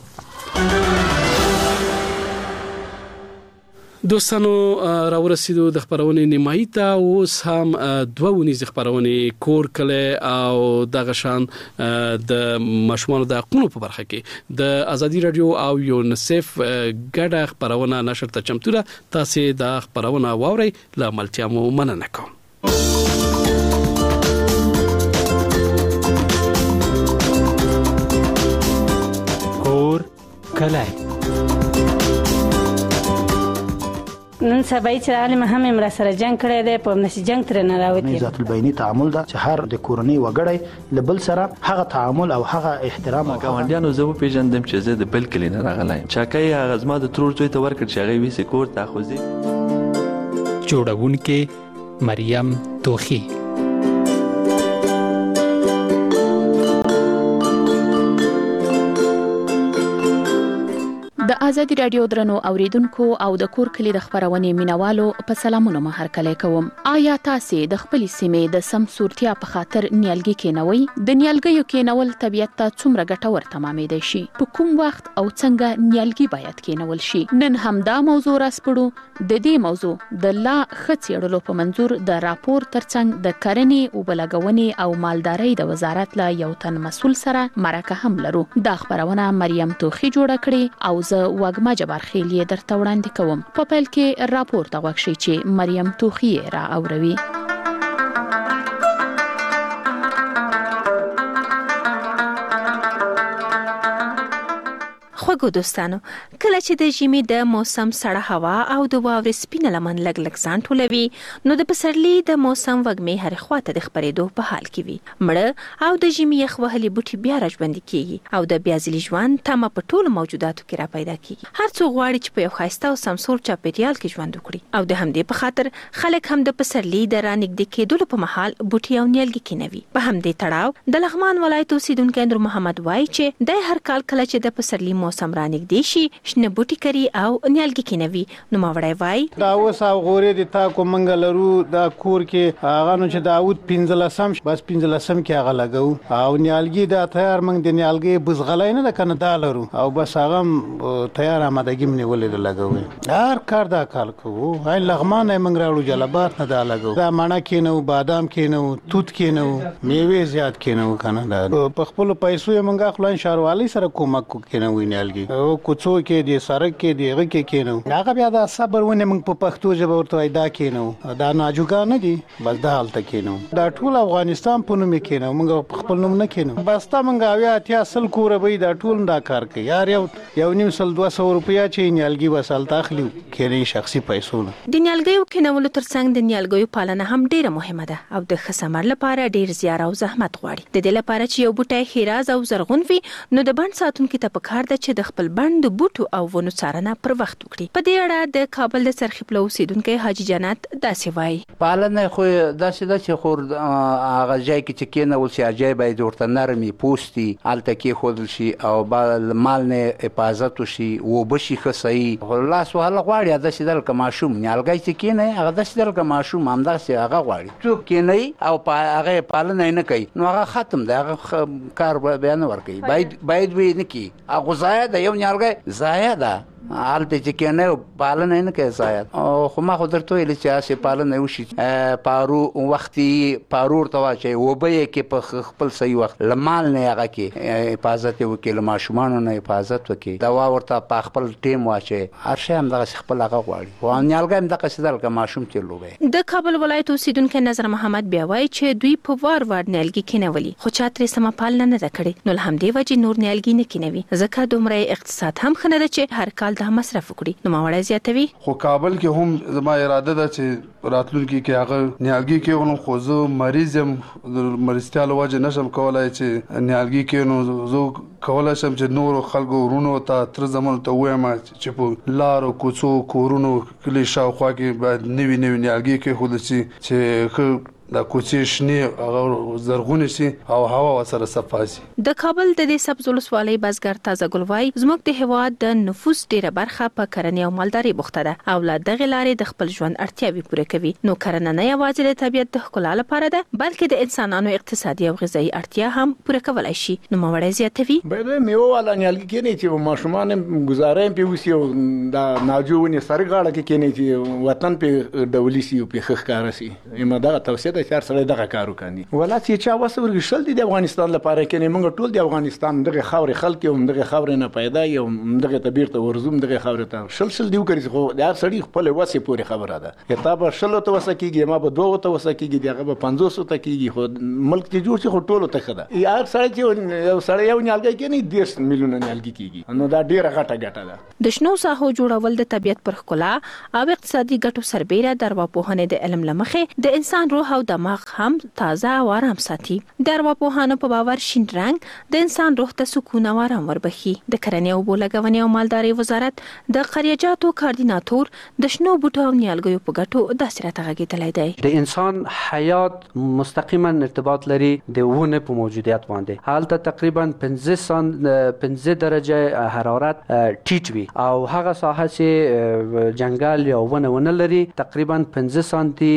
دوستانو، راورسېدو د خبرونې نیمایي ته. اوس هم دوه ونیزې خبرونې کور کله او دغه شان د ماشومانو د حقوقو په برخه کې د ازادي رادیو او یونیسف ګډه خبرونه نشر ته چمتو ده. تاسو د خبرونه واورئ. له ملتیا مو مننه کوم. کور کله نن سبا چې عالم هم امر سره جنگ کړی دی، په نشي جنگ تر نه راوتی. ذات البینی تعامل دا چې هر د کورنۍ وګړی لبل سره هغه تعامل او هغه احترام او ګاونډیانو زه پیژندم چې زه د بل کلی نه راغلایم. چاکای هغه زما د ترور زوی ته ورکړ چې هغه ویسه کور ته خوځي. جوړونکې مریم توخی. د ازادي رادیو درنو اوریدونکو او د کور کلی د خبرونې مینوالو په سلامونه مو هرکلی کوم. آیا تاسو د خپل سیمې د سم صورتیا په خاطر نیالګي کینوي؟ د نیالګیو کینول طبيعت ته څومره ګټور تمامېدای شي؟ په کوم وخت او څنګه نیالګي باید کینول شي؟ نن هم دا موضوع راسپړو. د دې موضوع د لا خڅېړلو په منظور د راپور ترڅنګ د کرنې او بلګونې او مالدارۍ د وزارت له یو تن مسول سره مرکه هم لرو. دا خبرونه مریم توخی جوړه کړې او وګما جبار خیلی درته وړاندې کوم. په پیل کې راپور ته غوښشي چې مریم توخی را اوروي. خوږو دوستانو، کله چې د ژمي د موسم سړه هوا او د واورې سپینه لمن لګ ځان ټولوي نو د پسرلي د موسم وږمې هر خواته د خبرېدو په حال کې وي. مړه او د ژمي یخ وهلي بوټي بیا راژوندي کیږي او د بیا ځلي ژوند تمه په ټولو موجوداتو کې را پیدا کیږي. هر څوک غواړي چې په یو ښایسته او سمسور چاپیریال کې ژوند وکړي او د همدې په خاطر خلک هم د پسرلي د رانږدې کېدلو په مهال بوټي او نیالګي کینوي. په همدې تړاو د لغمان ولایت اوسیدونکي نور محمد وایي چې د هر کال کله چې د پسرلي موسم رانږدې شي شنه بوټي کري او نیالګي کینوي. نو ماوړی وای دا اوس او غوري د تا کو منګ لرو دا کور کې هغه نو چې داوود 15 بس 15 کې هغه لګاو او نیالګي دا تیار منګ د نیالګي بزغلای نه کنه دا لرو او بس هغه تیار آمادګي منی ولې لګاو. هر کار دا کال کوو. هاي لغمان منګ راړو جلبات نه دا لګاو. دا مانا کینو، بادام کینو، توت کینو، میوه زیات کینو کنه دا په خپل پیسو منګ خپل شاروالي سره کومک کینو نیالګي او کوڅو کې د سرک کې دیغه کې کینو. هغه بیا دا صبر ونه موږ په پښتو ژبه ورته دا کینو. دا ناجوګا نه دي بس دا حالت کینو. دا ټول افغانستان په نوم کینو. موږ خپل نوم نه کینو. بس تا موږ اویا اتیا سل کور به دا ټول دا کار کوي. یار یو نیم سل 200 روپیا چې نیالګي وسال تاخلي کینې شخصي پیسو نه. د نیالګیو کینولو ترڅنګ د نیالګیو پالنه هم ډیره مهمه ده او د خسمر لپاره ډیر زیار او زحمت غواړي. د دې لپاره چې یو بوټی خیراز او زرغون وي نو د بند ساتونکو ته پکار ده چې د خپل بند بوټو او ونو څارنه پر وخت وکړي. په دې اړه د کابل د سرخی پلو اوسیدونکو حاجی جنات داسې وایي. پالنه خو داسې ده چې خور هغه ځای کې چې کېنول شي اجای باید ورته نرمي پوستي الته کې خودل شي او مال نه حفاظت وشي و بشي خصي خلاص وهله غواړي داسې دل که ماشوم نیالګای چې کېنه هغه داسې دل که ماشوم هم داسې هغه غواړي څوک کېنه او هغه پالنه نه کوي نو هغه ختم دی هغه کار بیان ورکوي باید وی نه کی هغه ضایع ده یو نیالګای ضایع ده حالته چې کېنه پالنه نه کوي ضایع خو ما خو درته ویل چې اسې پالنه وشي پارو وختي پارور ته واچي وبې کې په خپل صحیح وخت لمال نه هغه کې حفاظت وکړي ماشومان نه حفاظت وکړي دوا ورته په خپل ټیم واچي هر شی هم دغه خپل هغه غواړي خو نیالګای هم دغه څه دل ماشوم چلوي. د کابل ولایت اوسیدونکو نظر محمد بیا وایي چې دوی په وار نیالګي کینولي خو چاترې سم پالنه نه کړي نو همدې وجې نور نیالګي نه کینوي ځکه دومره اقتصاد هم خنه ده چې هر کال د مصرف وکړي. نو ماوړه زیاتوي خو کابل کې هم زما اراده ده چې راتلونکي کې هغه نیالګي کې ونو خو زه مریض يم مرستیا له وجه نشم کولای چې نیالګي کې نو زه کولای شم چې نور خلکو ورونو ته تر زمونږ ته وایم چې په لارو کوڅو کورونو کلی شاوخوا کې باید نوي نیالګي کې خود شي چې د کوڅې شنه هغه زرغون شي او هوا وسره صفا شي. د کابل د دې سبز ولسوالۍ بزګر تازه ګلوای زموږ د هواد د نفوس ډیره برخه په کرنې او مالداري بوخته ده او لا دغه لارې د خپل ژوند اړتیاوي پوره کوي. نو کرنه نه یوازې د طبیعت د ښکلا لپاره ده بلکې د انسانانو اقتصادي او غذایی اړتیا هم پوره کولای شي. نو ماوړه زیاتوي به میوه والا نیالګي کې نه چې ماشومان گزارې په وسی او د ناجوونی سرګاړه کې نه چې وطن په ډولي سي او په خخکار سي ایمه دا توسعه د چار سره دغه کارو کوي ولا چې چا وسورګ شل د افغانستان لپاره کې نه موږ ټول د افغانستان دغه خاورې خلک او دغه خاورې نه پیدا یو دغه تبیر ته ورزوم دغه خاورې ته شل دیو کوي خو د هر سړي خپل وسه پوری خبره ده کتاب شل ته وسه کیږي ما به دوه ته وسه کیږي دغه به 500 ته کیږي خو ملک ته جوړ شي خو ټولو ته خده یار سړی چې یو سړی یو نیالګي کې نه 10 میلیونه نیالګي کیږي نو دا ډیره غټه ګټه ده. د شنو ساحو جوړول د طبیعت پر ښکلا او اقتصادي ګټو سربېره د ارواپوهنې د علم لمخې د انسان روح او دماغ هم تازه او آرام ساتي. د ارواپوهانو په باور شین رنګ د انسان روح ته سکون او آرام وربخي. د کرنې او بولګونې او مالداري وزارت د قریجاتو کاردیناتور د شنو بوټو او نیالګیو په ګټو داسې راته غږېدلی دی. د انسان حیات مستقیما ارتباط لري د ونه په موجودیت باندې. هلته تقریبا 15 درجه حرارت ټیټ وي او هغه ساحه چې جنگل یا ونه لري تقریبا 15 سانتي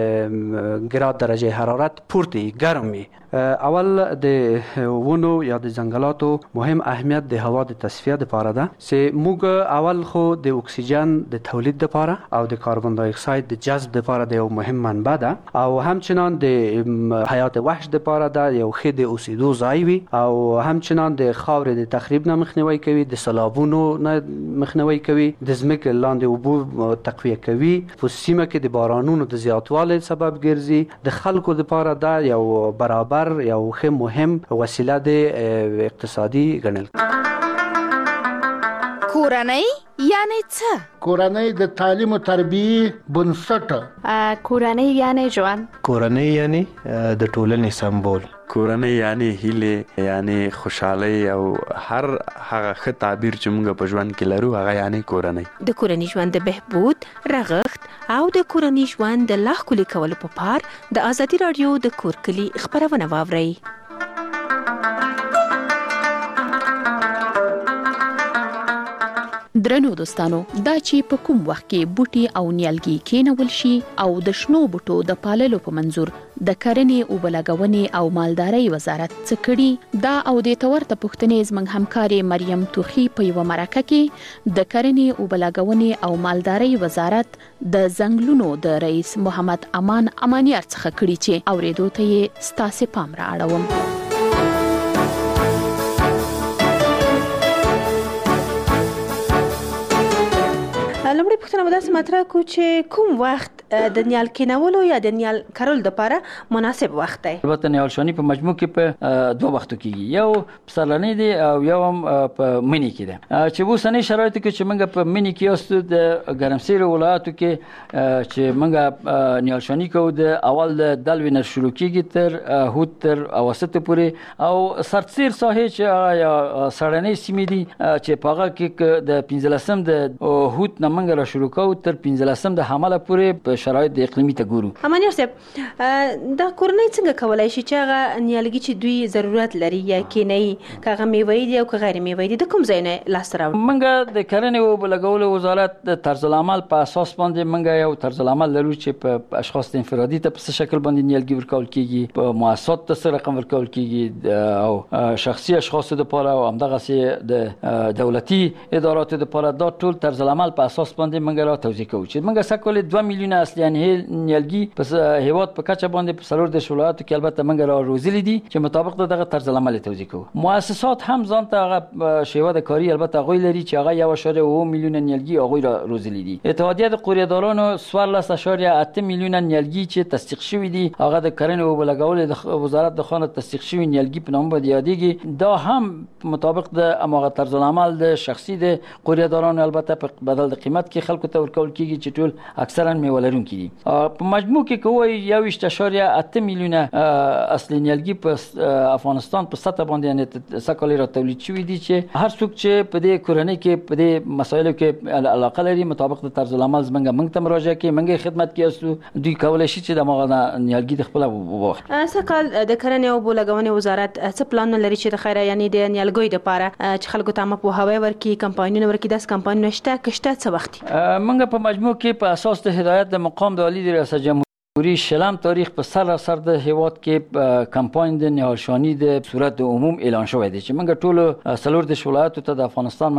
ګراد درجه حرارت پورته ګرم وي. اول د ونو یا د ځنګلاتو مهم اهمیت د هوا د تصفیه لپاره ده چې موږ اول خو د اکسیجن د تولید لپاره او د کاربن دای اکساید د جذب لپاره د یو مهم منبع ده او همچنان د حیات وحش لپاره ده یو ښه د اوسېدو ځای وي او همچنان د خاورې د تخریب نه مخنیوي کوي د سیلابونو نه مخنیوي کوي د ځمکې لاندې اوبو تقویه کوي په سیمه کې د بارانونو د زیاتوالي سبب ګرځي د خلکو لپاره ده یو برابر یو ښه مهم وسیله د اقتصادي ګڼل. کورنۍ یعنی څه؟ کورنۍ د تعلیم او تربیه بنسټ. کورنۍ یعنی ژوند. کورنۍ یعنی د ټولنې سمبول. کورنۍ یعنی هیله یعنی خوشحالي او هر هغه ښه تعبیر چې موږ په ژوند کې لرو هغه یعنی کورنۍ. د کورنۍ ژوند د بهبود رغښت او د کورنۍ ژوند د لا ښکلي کولو په پار د ازادي رادیو د کور کلي خبرونه واورئ. درنو دوستانو دا چې په کوم وخت کې بوټي او نیالګي کېنول شي او د شنو بوټو د پاللو په منظور د کرنې او بلګونې او مالدارۍ وزارت څه کړي دا او د تورته پښتنې زمنګ همکاري مریم توخي په یو مرکه کې د کرنې او بلګونې او مالدارۍ وزارت د زنګلونو د رئیس محمد امان امانیار څخه کړي چې اوریدو ته یې ستاسو پام را اړوم. لومړی ورسته پوښتنه به داسې مطرح کو چې کوم وخت د نیال کینولو یا د نیال کرلو لپاره مناسب وخت دی؟ البته نیال شانی په مجموع کې په دوه وختو کېږي، یو پسرلنی دی او یو هم په مني کې دی. چې اوسنۍ شرایطو کې چې موږ په مني کې یاستو د ګرمسیرو ولایاتو کې چې موږ نیال شانی کوو د اول د دلوي نه شروع کېږي تر هود تر اواسط پورې، او سرتسیر ساحې چې یا سړنۍ سیمې دي چې په هغه کې د 15 د هود نه موږ را شروع کوو تر 15 د حمله پورې په شرایط د اقلیمي ته ګورو. امانیار صاحب د کورنۍ څنګه کولای شي چې هغه نیالګي چې دوی ضرورت لري یا کینې کاغه میوې دي او که غیر میوې دي د کوم ځای نه لاس راوړي؟ موږ د کرنې او بلګولو وزارت د طرز العمل په اساس باندې موږ یو طرز العمل لرو چې په اشخاص انفرادي ته په شکل باندې نیالګي ورکول کیږي، په مؤسسات ته سره رقم ورکول کیږي او شخصي اشخاص لپاره او همدغه سي د دولتي اداراتو لپاره دا ټول طرز العمل په اساس باندې موږ را توضیح کوو چې موږ سکول 2 میلیونه اصلي نیالګي په هیواد په کچه باندې په سرور د ولایاتو کې البته موږ را روزلي دي چې مطابق دغه طرز العمل توضیح کوو. مؤسسات هم ځان ته هغه شیوه د کاری البته غوي لري چې هغه 1.9 میلیونه نیالګي هغه را روزلي دي. اتحادیه د قوریدارانو 14.8 میلیونه نیالګي چې تصدیق شوی دي هغه د کرنې او بلګولو د وزارت د خانه تصدیق شوی نیالګي په نوم باندې یادېږي. دا هم مطابق د اماغه طرز العمل د شخصي د قوریدارانو البته په بدل د قیمت کې خلکو ته ورکول کیږي چې ټول اکثرا میوه لرونکي دي. په مجموع کې کوی 1.8 میلیونه اصلي نیالګي په افغانستان په سطح باندې سکالي را تولید شوی دي چې هر څوک چې په دې کورنۍ کې په دې مسایلو کې علاقه لري مطابق د طرز العمل زمنګ ته مراجعه کوي، موږ خدمت کوو، دوی کولای شي چې د مغه نیالګي د خپل وخت. سکال د کرنې او بلګونې وزارت څه پلان لري چې د خیره یعنی د نیالګي لپاره چې خلکو ته مو په هوا ورکی کمپاینونه ورکی داس کمپاینونه شته کشته څه وخت؟ موږ په مجموع کې په اساس د هدایت د مقام د عالی ریاست جمهوریت شلم تاریخ په سر د هیواد کې کمپاین د نیالشانی د صورت د عموم اعلان شوی دی چې موږ ټول سلور د ولایاتو ته د افغانستان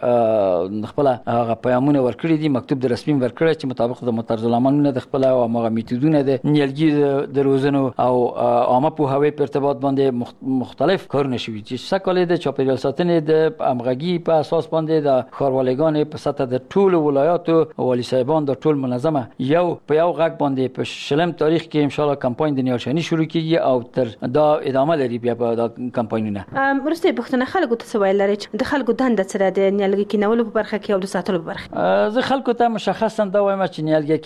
موږ خپل هغه پیغامونه ورکړي دي، مکتوب د رسمي ورکړی چې مطابق د طرز العملونه د خپل او هغه میتودونه د نیالګي د روزنو او عامه پوهاوی په ارتباط باندې مختلف کارونه شوي چې سکه‌لې د چاپیریال ساتنې د همغږي په اساس باندې د ښاروالګانو په سطح د ټول ولایاتو والي صاحبان د ټول منظمه یو په یو غږ باندې په شلم تاریخ کې ان شاء الله کمپاین د نیالشانی شروع کیږي او تر دا ادامه لري بیا په دا کمپاینونه. ورسته پښتنه خلکو ته سوال لري چې د خلکو دند سره د نیالګي کینولو په برخه کې او د ساتلو په برخه زه خلکو ته مشخصا دا وایم چې نیالګي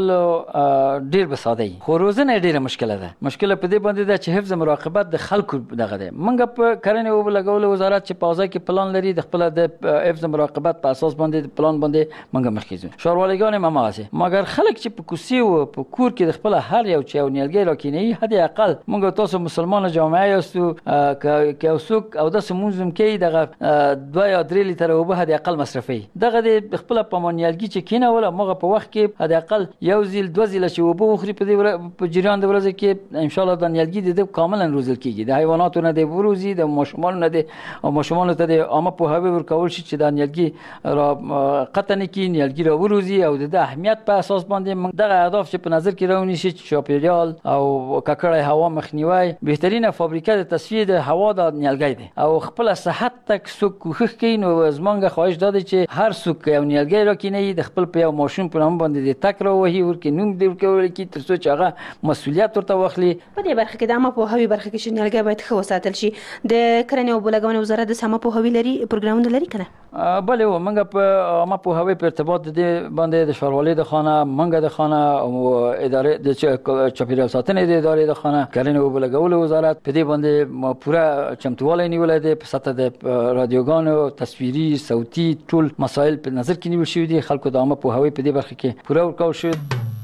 کینول ډیر بساده خو روزنه ډیره مشکله ده. مشکله په دې باندې ده چې حفظ مراقبت د خلکو دغه ده. موږ په کرنې او بلګولو وزارت چې پازه کې پلان لري د خپل د حفظ مراقبت په اساس باندې پلان باندې موږ مخکې ځو. ښاروالګان هم ماسه مګر خلک چې په کوسي او په کور کې د خپل هر یو چې نیالګي راکینې حد اقل موږ تاسو مسلمان جامعه یاستو که اوسوک او د سمونزم کې دغه 2 یا 3 لیتر اوبه حد اقل مصرفي دغه د خپل په نیالګي چې کینه ولا موږ په وخت کې حد اقل یو ځل 2 ځله چې اوبه وخوري په جریان د ورځې کې ان شاء الله د نیالګي د کاملا روزل کیږي. د حیواناتو نه د وروزي د ماشومان نه د او ماشومان ته د عامه په هوی ورکول شي چې د نیالګي را قطن کې نیالګي را وروزي او د اهمیت په اساس باندې دغه اهداف چې په نظر کې راونی شي چې چاپیریال او ککړې هوا مخنیوي بهترینه فابریکه د تصفیه د هوا د نیالګي دی او خپل صحت تک څوک کوښښ کوي نو زمونږ خواهش ده چې هر څوک یو نیالګي راکینې د خپل په یو ماشوم په نوم باندې د تک راوهي ورکې نوم دی ورکول کی تر څو چې هغه مسؤلیت ورته واخلي. په دې برخه کې د عامه پوهاوی برخه کې چې نیالګي باید ښه وساتل شي. د کرنې او بلګونې وزارت د عامه پوهاوی لري پروګرامونه لري کنه؟ بله موږ په عامه پوهاوی په ارتباط د باندې د ښاروالۍ د خانه موږ د خانه او ادارې د چاپیریال ساتنې د ادارې د خانه کرنې او بلګولو وزارت په دې باندې پوره چمتووالی نیولای دی. په سطح د رادیوګانو تصویري صوتي ټول مسایل په نظر کې نیول شوی دي. خلکو د عامه پوهاوی په دې برخه کې پوره ورکول شوی.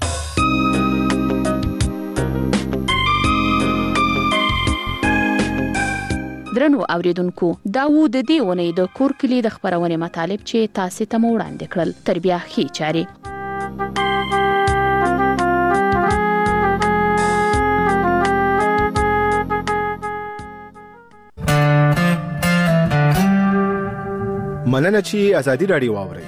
درنو اوریدونکو دا و د دې ونې د کور کلی د خبرونه مطالب چې تاسو ته وړاندې کړل. تر بیا ښه چاري مننه چې ازادي رادیو واوري.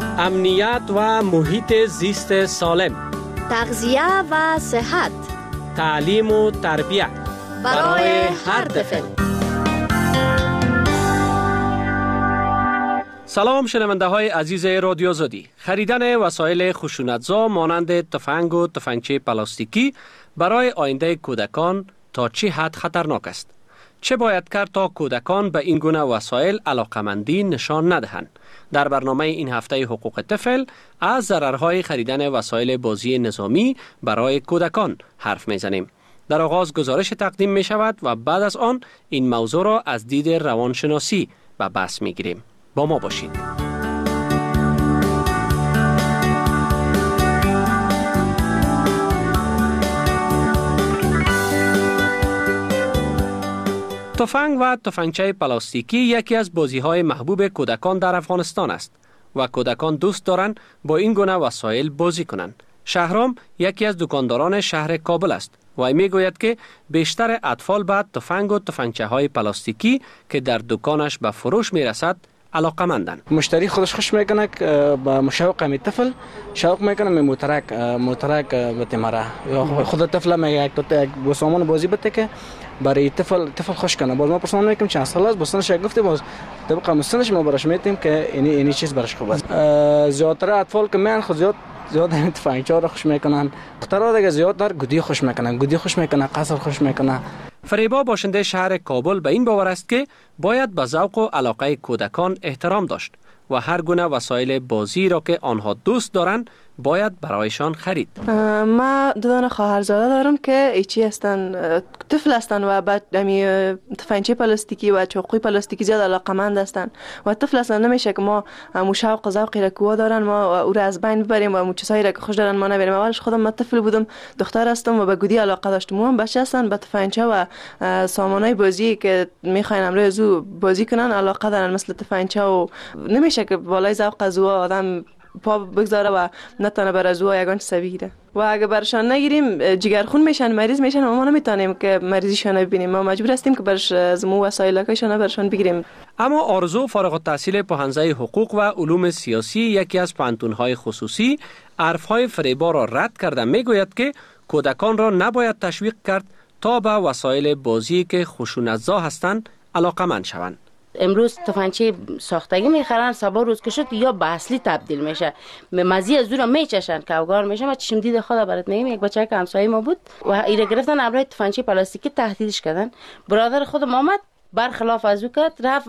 امنیت و محیط زیست سالم، تغذیه و صحت، تعلیم و تربیت برای هر طفل. سلام شنونده های عزیز رادیو زدی. خریدن وسایل خشونتزا مانند تفنگ و تفنگچه پلاستیکی برای آینده کودکان تا چه حد خطرناک است؟ چه باید کرد تا کودکان به این گونه وسایل علاقمندی نشان ندهند؟ در برنامه این هفته حقوق طفل از ضررهای خریدن وسایل بازی نظامی برای کودکان حرف میزنیم. در آغاز گزارش تقدیم می شود و بعد از آن این موضوع را از دید روانشناسی به بحث می گیریم. با ما باشید. تفنگ و تفنگچه پلاستیکی یکی از بازی‌های محبوب کودکان در افغانستان است و کودکان دوست دارند با این گونه وسایل بازی کنند. شهرام یکی از دکانداران شهر کابل است و میگوید که بیشتر اطفال به تفنگ و تفنگچه‌های پلاستیکی که در دکانش به فروش میرسد علاقمندند. مشتری خودش خوش میکنه با مشوق می طفل شوق میکنه می موترک بتمره یا خود طفل می یک سامان بازی بده که برای طفل خوش کنه. باز ما پرسان میکنیم چند سال است بسنش گفته باز طبق مستنش ما براش میتیم که اینی چیز براش خوب است. زیادتر اطفال که من خود زیاد تفنگچه را خوش میکنن. دخترها دیگه زیادتر گودی خوش میکنن قصر خوش میکنن. فریبا باشنده شهر کابل به این باور است که باید به ذوق و علاقه کودکان احترام داشت و هر گونه وسایل بازی را که آنها دوست دارند باید برایشان خرید. ما دو دانه خواهرزاده دارم که ایچی هستن، طفل هستن و بعد تفنگچه پلاستیکی و چاقوی پلاستیکی زیاد علاقمند هستن و طفل هستن. نمیشه که ما شوق و ذوقی را که دارن ما او را از بین ببریم و چیزایی را که خوش دارن ما نبریم. اولش خودم من طفل بودم، دختر هستم و به گودی علاقه داشتم. هم بچه هستن به تفنگچه و سامانای بازی که میخواین امروز زو بازی کنن علاقه دارن، مثل تفنگچه و نمیشه که بالای ذوق از آدم پا بگذاره و نتونه بر از او یگان چیز بگیره و اگه برشان نگیریم جگرخون میشن، مریض میشن و ما نمیتونیم که مریضیشان ببینیم. ما مجبور هستیم که برش زمو وسایلکشان برشان بگیریم. اما آرزو فارغ التحصیل پوهنځی حقوق و علوم سیاسی یکی از پانتونهای خصوصی حرفهای فریبا را رد کرده میگوید که کودکان را نباید تشویق کرد تا به وسایل بازی که خشونت‌زا هستند علاقمند شوند. امروز تفنگچه ساختگی میخرن، سبا روز که شد یا به اصلی تبدیل میشه، مزی از دور میچشن کوگار میشه. ما چشم دید خدا برات میگم، یک بچه که همسایه ما بود و ایره گرفتن امروز تفنگچه پلاستیکی تهدیدش کردن. برادر خودم آمد برخلاف از او کرد، رفت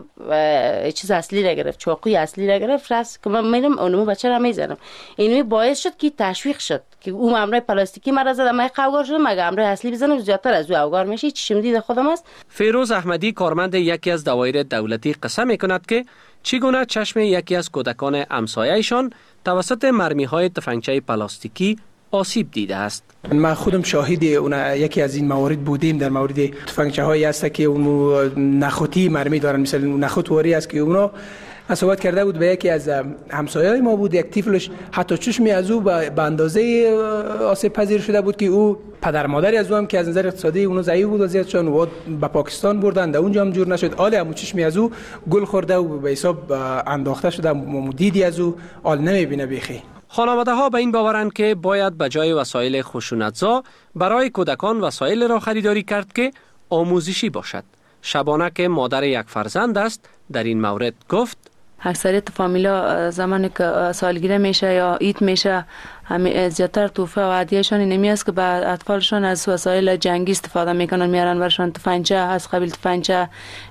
چیز اصلی را گرفت، چاقوی اصلی را گرفت، رفت که من میرم اونمو بچه را میزنم. اینوی باعث شد که تشویق شد که اون امروز پلاستیکی مرا زد، من قوگار شدم، مگه امروز اصلی بزنم زیادتر از او اوگار میشه. چشم دید خودم است. فیروز احمدی کارمند یکی از دوایر دولتی قصه میکند که چگونه چشم یکی از کودکان همسایه‌شان توسط مرمی‌های تفنگچه پلاستیکی آسیب دیده است. ما خودم شاهد یکی از این موارد بودیم. در مورد تفنگچه هایی است که اون نخوتی مرمی دارن، مثل نخوت واری است که اونا صحبت کرده بود به یکی از همسایه‌های ما بود، یک طفلش حتی چشمی از او به اندازه آسیب پذیر شده بود که او پدر مادری از او هم که از نظر اقتصادی اونو ضعیف بود وضعیتشون و به پاکستان بردن، در اونجا هم جور نشد. آل همون چشمی از او گل خورده و به حساب انداخته شده، دیدی از او آل نمیبینه بیخی. خانواده ها به این باورند که باید به جای وسایل خشونت‌زا برای کودکان وسایل را خریداری کرد که آموزشی باشد. شبانه که مادر یک فرزند است در این مورد گفت: اکثریت فامیلا زمانی که سالگیری میشه یا عید میشه زیادتر تحفه و هدیه‌شان اینمی است که به اطفالشان از وسایل جنگی استفاده میکنن، میارن برشان تفنگچه از قبیل تفنگچه،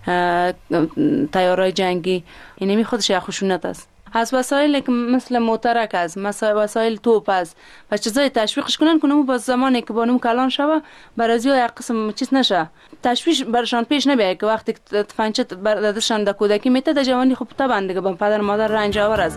تیارای جنگی. اینمی خودش یک خشونت است. از وسایل که مثل موترک است، مثل وسایل توپ است و چیزای تشویقش کنن که نمو با زمانی که بانم کلان شوه برازی ها یک قسم چیز نشه، تشویش برشان پیش نبیه که وقتی تفنگچه دادشان در کودکی میته در جوانی خوب طبعا دیگه با پدر مادر رنج آور است.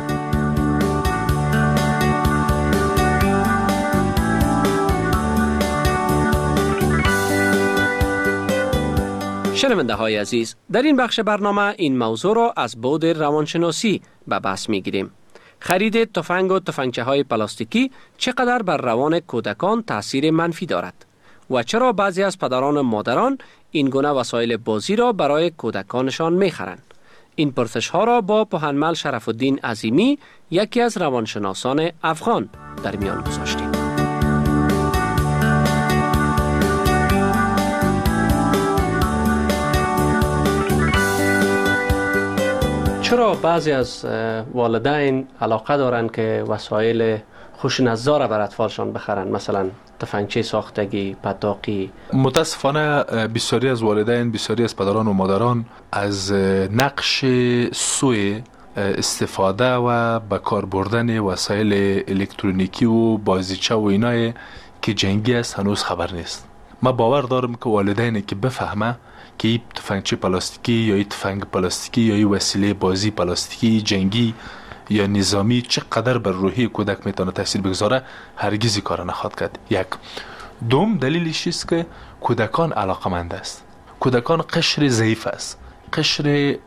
شنونده های عزیز، در این بخش برنامه این موضوع را از بعد روانشناسی به بحث می گیریم. خرید تفنگ و تفنگچه های پلاستیکی چقدر بر روان کودکان تاثیر منفی دارد و چرا بعضی از پدران و مادران این گونه وسایل بازی را برای کودکانشان می خرند؟ این پرسش ها را با پوهنمل شرف الدین عظیمی، یکی از روانشناسان افغان، در میان گذاشتیم. چرا بعضی از والدین علاقه دارن که وسایل خشونت‌زا را بر اطفالشان بخرن، مثلا تفنگچه ساختگی، پتاقی؟ متاسفانه بسیاری از والدین، بسیاری از پدران و مادران از نقش سوء استفاده و به کار بردن وسایل الکترونیکی و بازیچه و اینای که جنگی است هنوز خبر نیست. من باور دارم که والدینی که بفهمه که این تفنگچه پلاستیکی یا این تفنگ پلاستیکی یا این وسیله بازی پلاستیکی جنگی یا نظامی چقدر بر روحی کودک میتونه تاثیر بگذاره، هرگز کار نخواهد کرد. یک دوم دلیلش است که کودکان علاقمند است، کودکان قشر ضعیف است، قشر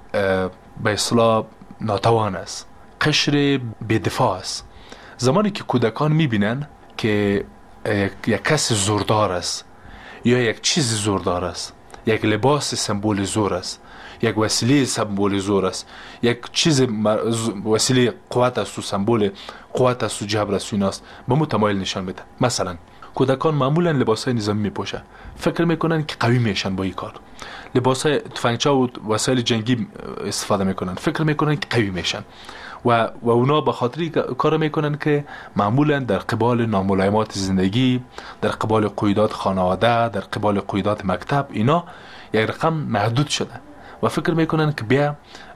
به اصطلاح ناتوان است، قشر بی‌دفاع است. زمانی که کودکان میبینن که یک کس زوردار است یا یک چیز زوردار است، یک لباس سمبول زور است، یک وسیله سمبول زور است، یک چیز وسیله قوت است و سمبول قوت است و جبر است و ایناست، به متمایل نشان بده. مثلا کودکان معمولا لباسای نظامی میپوشن، فکر میکنن که قوی میشن با این کار. لباسای تفنگچه و وسایل جنگی استفاده میکنن، فکر میکنن که قوی میشن و اونا به خاطر کار میکنن که معمولا در قبال ناملایمات زندگی، در قبال قیودات خانواده، در قبال قیودات مکتب، اینا یک رقم محدود شده و فکر میکنن که بیا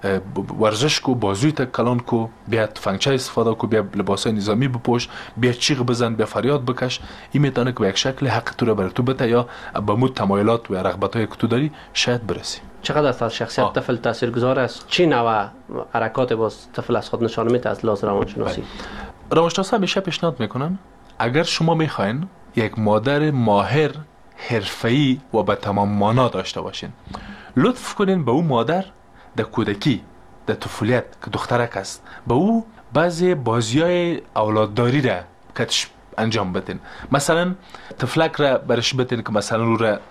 ورزش کو، بازوی تا کلان کو، بیا تفنگچه استفاده کو، بیا لباسای نظامی بپوش، بیا چیغ بزن، بیا فریاد بکش. این میتونه که به یک شکل حق تو را بر تو بده یا به مود تمایلات و رغبت‌های که تو داری شاید برسی. چقدر از شخصیت طفل تاثیرگذار است؟ چی نوع حرکات باز طفل از خود نشان میده از لحاظ روانشناسی؟ روانشناسا همیشه پیشنهاد میکنن اگر شما میخواین یک مادر ماهر، حرفه‌ای و به تمام معنا داشته باشین، لطف کنین به اون مادر در کودکی، در طفولیت که دخترک است، به او بعضی بازیای اولادداری را کتش انجام بدین. مثلا طفلک را برش بدین که مثلا او را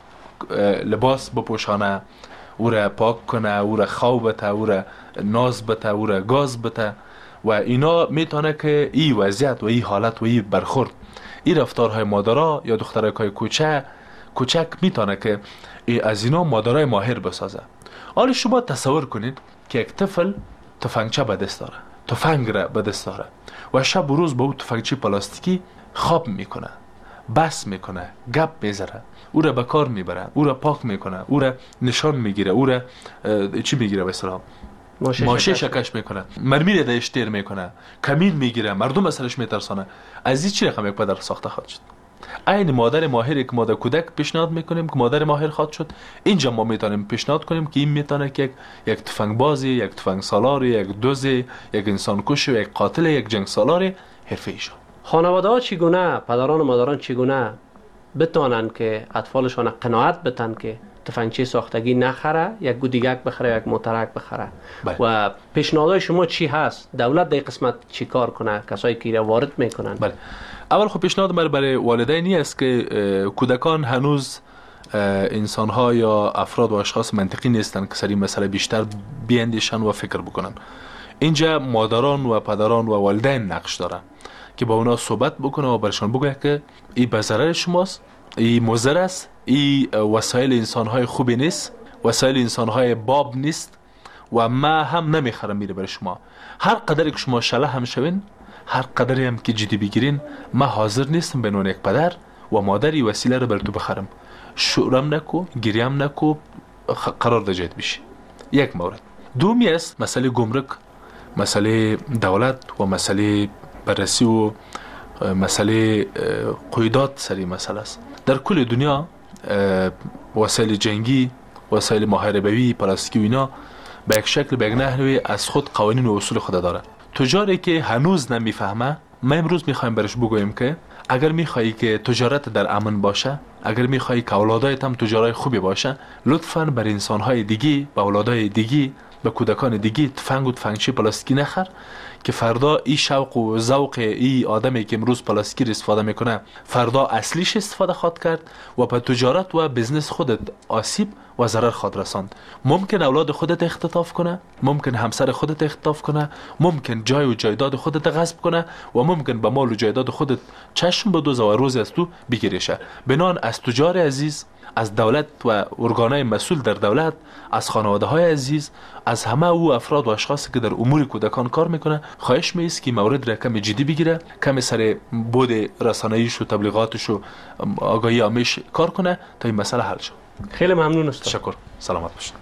لباس بپوشانه، او را پاک کنه، او را خواب بده، او را ناز بده، او را گاز بده و اینا میتونه که این وضعیت و این حالت و این برخورد، این رفتارهای مادرها یا دخترکای کوچک میتونه که از اینا مادرای ماهر بسازه. حالا شما تصور کنید که یک طفل تفنگچه به دست داره، تفنگ را به دست داره و شب و روز با او تفنگچه پلاستیکی خواب میکنه، بس میکنه، گپ میزنه، او را به کار میبره، او را پاک میکنه، او را نشان میگیره، او را چی میگیره به اصطلاح ماشه شکش میکنه، مرمی را اشتیر میکنه، کمین میگیره، مردم اثرش میترسانه. از این چی رقم یک پدر ساخته خواهد شد؟ این مادر ماهری که ما در کودک پیشنهاد میکنیم که مادر ماهر خواهد شد، اینجا ما میتونیم پیشنهاد کنیم که این میتونه که یک تفنگ بازی، یک تفنگ سالار، یک دوز، یک انسان کش، یک قاتل، یک جنگ سالار حرفه‌ای شد. خانواده ها چگونه، پدران و مادران چگونه بتونن که اطفالشان قناعت بتن که تفنگچه ساختگی نخره، یک گودیگک بخره، یک موترک بخره؟ و پیشنهادهای شما چی هست؟ دولت در قسمت چی کار کنه؟ کسایی که را وارد میکنن؟ بله. اول خب پیشنهاد من برای والدینی است که کودکان هنوز انسان‌ها یا افراد و اشخاص منطقی نیستن که سری مسئله بیشتر بیاندیشن و فکر بکنن. اینجا مادران و پدران و والدین نقش دارن که با اونا صحبت بکنه و برشان بگه که این به ضرر شماست، این مضر است، این وسایل انسان‌های خوبی نیست، وسایل انسان‌های باب نیست و ما هم نمیخرم میره برای شما. هر قدری که شما شله هم شوین، هر قدری هم که جدی بگیرین، ما حاضر نیستم به عنوان یک پدر و مادری وسیله رو بر تو بخرم. شورم نکو، گریم نکو، قرار دجایت بشی. یک مورد. دومی است مسئله گمرک، مسئله دولت و مسئله بررسی و مسئله قیودات سری مسئله است. در کل دنیا وسایل جنگی، وسایل محاربوی، پلاستیکی و اینا به یک شکل به یک نحوی از خود قوانین و اصول خود داره. تجاری که هنوز نمیفهمه، ما امروز میخوایم برش بگوییم که اگر میخوایی که تجارت در امن باشه، اگر میخوایی که اولادایت هم تجارای خوبی باشه، لطفاً بر انسانهای دیگی، به اولادای دیگی، به کودکان دیگی تفنگ و تفنگچه پلاستیکی نخر. که فردا این شوق و ذوق این آدمی که امروز پلاستیکی استفاده میکنه فردا اصلیش استفاده خواهد کرد و به تجارت و بزنس خودت آسیب و ضرر خواهد رساند. ممکن اولاد خودت اختطاف کنه، ممکن همسر خودت اختطاف کنه، ممکن جای و جایداد خودت غصب کنه و ممکن به مال و جایداد خودت چشم بدوزه و روز از تو بگیریشه. بنان از تجار عزیز، از دولت و ارگانهای مسئول در دولت، از خانواده های عزیز، از همه او افراد و اشخاصی که در امور کودکان کار میکنه خواهش میست که مورد را کم جدی بگیره، کم سر بود رسانه‌ایش و تبلیغاتش و آگاهی عامیش کار کنه تا این مسئله حل شه. خیلی ممنون است. تشکر. سلامت باشید.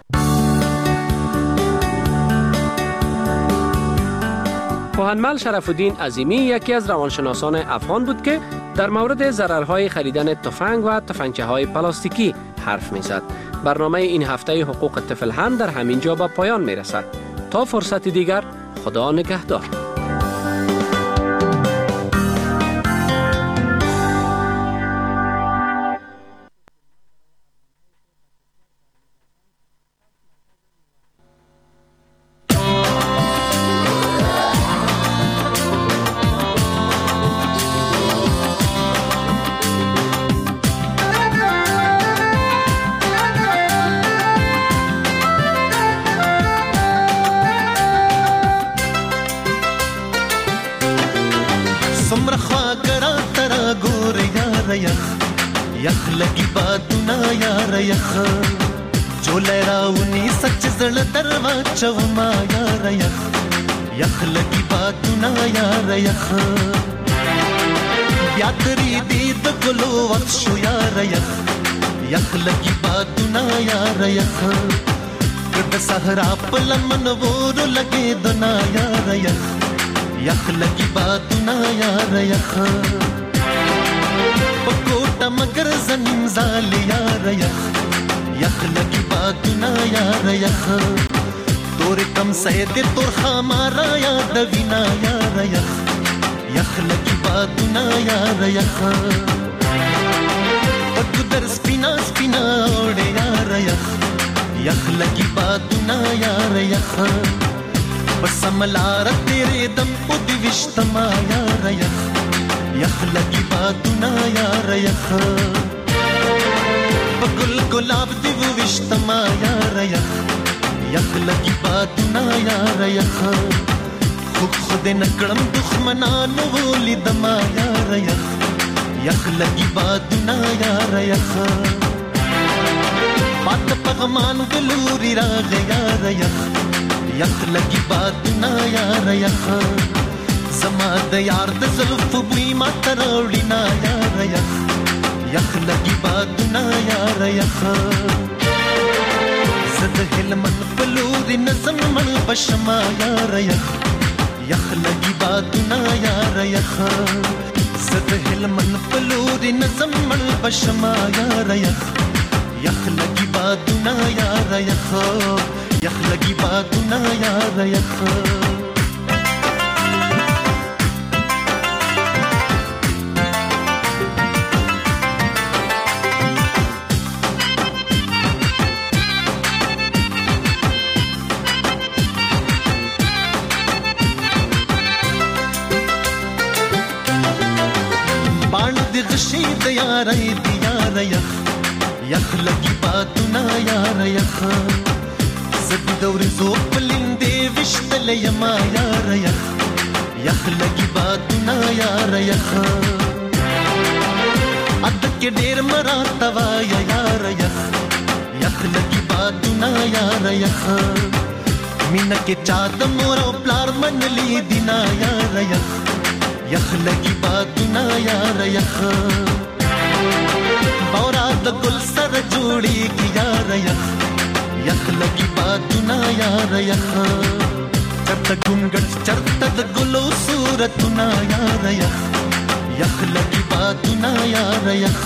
کهنمل شرف الدین عظیمی یکی از روانشناسان افغان بود که در مورد ضررهای خریدن تفنگ و تفنگچه‌های پلاستیکی حرف می‌زد. برنامه این هفته حقوق طفل هم در همین جا به پایان می‌رسد. تا فرصت دیگر، خدا نگهدار. یخ لگی بادونه یار یخ جوله راونی سچ زړه دروا چوما یار یخ یخ لگی بادونه یار یخ بیا تری دید ګلو وخت شو یار یخ یخ لگی بادونه یار یخ کد صحرا په لمن ور لګي دنا یار یخ یخ لگی بادونه یار یخ پکوټه مگر زنیم زال یار یخ یخ لگی بادونه یار یخ تور کم سید تور خمارا یاد وینا یار یخ یخ لگی بادونه یار یخ پک در سپینا سپینا اوړه یار یخ یخ لگی بادونه یار یخ بس ملار تیرے دم پد وشتما یار یخ یخ لگی بادونه یار یخ بگل گلاب دی وشتما یار یخ یخ لگی بادونه یار یخ خود نکړم دښمنانو ولیدما یار یخ یخ لگی بادونه یار یخ پات پغمان گلوري راغ یار یخ یخ لگی بادونه یار یخ زما د یار د زلف بوی ما تروړی نا یار یخ یخ لگی بادونه یار یخ زد هلمن پلوري نظم من بشما یار یخ یخ لگی بادونه یار یخ زد هلمن پلوري نظم من بشما یار یخ یخ لگی بادونه یار یخ یخ لگی بادونه یار یخ غشی د یارای دی یار یخ یخ لگی بادونه یار یخ زدی دور زو پلندې وشتل یما یار یخ یخ لگی بادونه یار یخ اد کې ډیر مراتوا یار یخ یخ لگی بادونه یار یخ مینا کې چا د مور او پلار منلی دینا یار یخ یخ لگی بادونه یار یخ بورا د ګل سره جوړی کی یار یخ یخ لگی بادونه یار یخ چرته ګونګړ چرته د ګلو صورتونه یار یخ یخ لگی بادونه یار یخ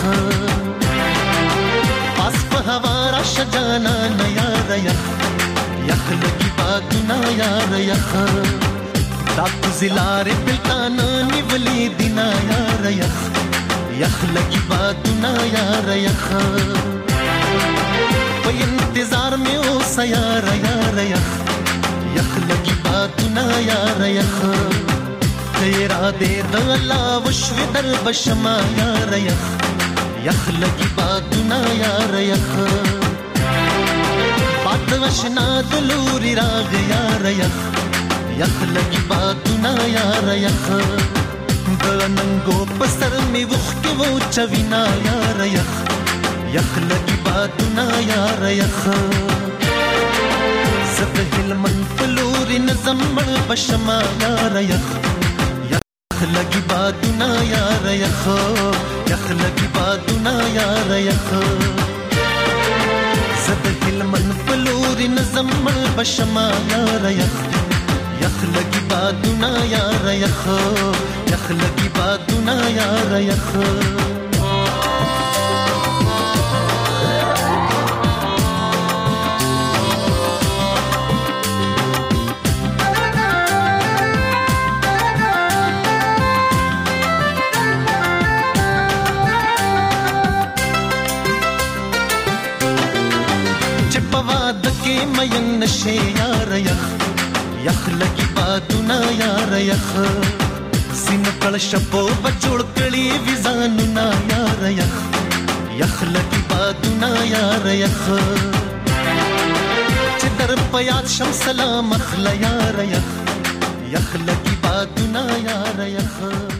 پاس په هوا را شجانا یار یخ یخ لگی بادونه یار یخ دات زلار پلتان نیولی دینا یار یخ یخ لگی بادونه یار یخ پا انتظار میں اوسا یار یار یخ یخ لگی بادونه بادونه یار یخ تیرا دې د الله وشو در بشما یار یخ یخ لګي بادونه یار یخ باد وشنا د لوري راغ یار یخ یخ لګي بادونه یار یخ د ننګو پسر می وخ کې وو چوینا یار یخ یخ لګي بادونه یار یخ زد هلمن فلوري نظم مړ بشما یار یخ یخ لګي بادونه یار یخ یخ لګي بادونه یار یخ زد هلمن فلوري نظم مړ بشما یار یخ یخ لګي بادونه یار یخ یخ لګي بادونه یار یخ مین نشه یار یخ یخ لګي بادونه یار یخ سین کل شپو بچوړ کړي وزانونه یار یخ یخ لګي بادونه یار یخ چې در پیات شم سلام اخلا یار یخ یخ لګي بادونه یار یخ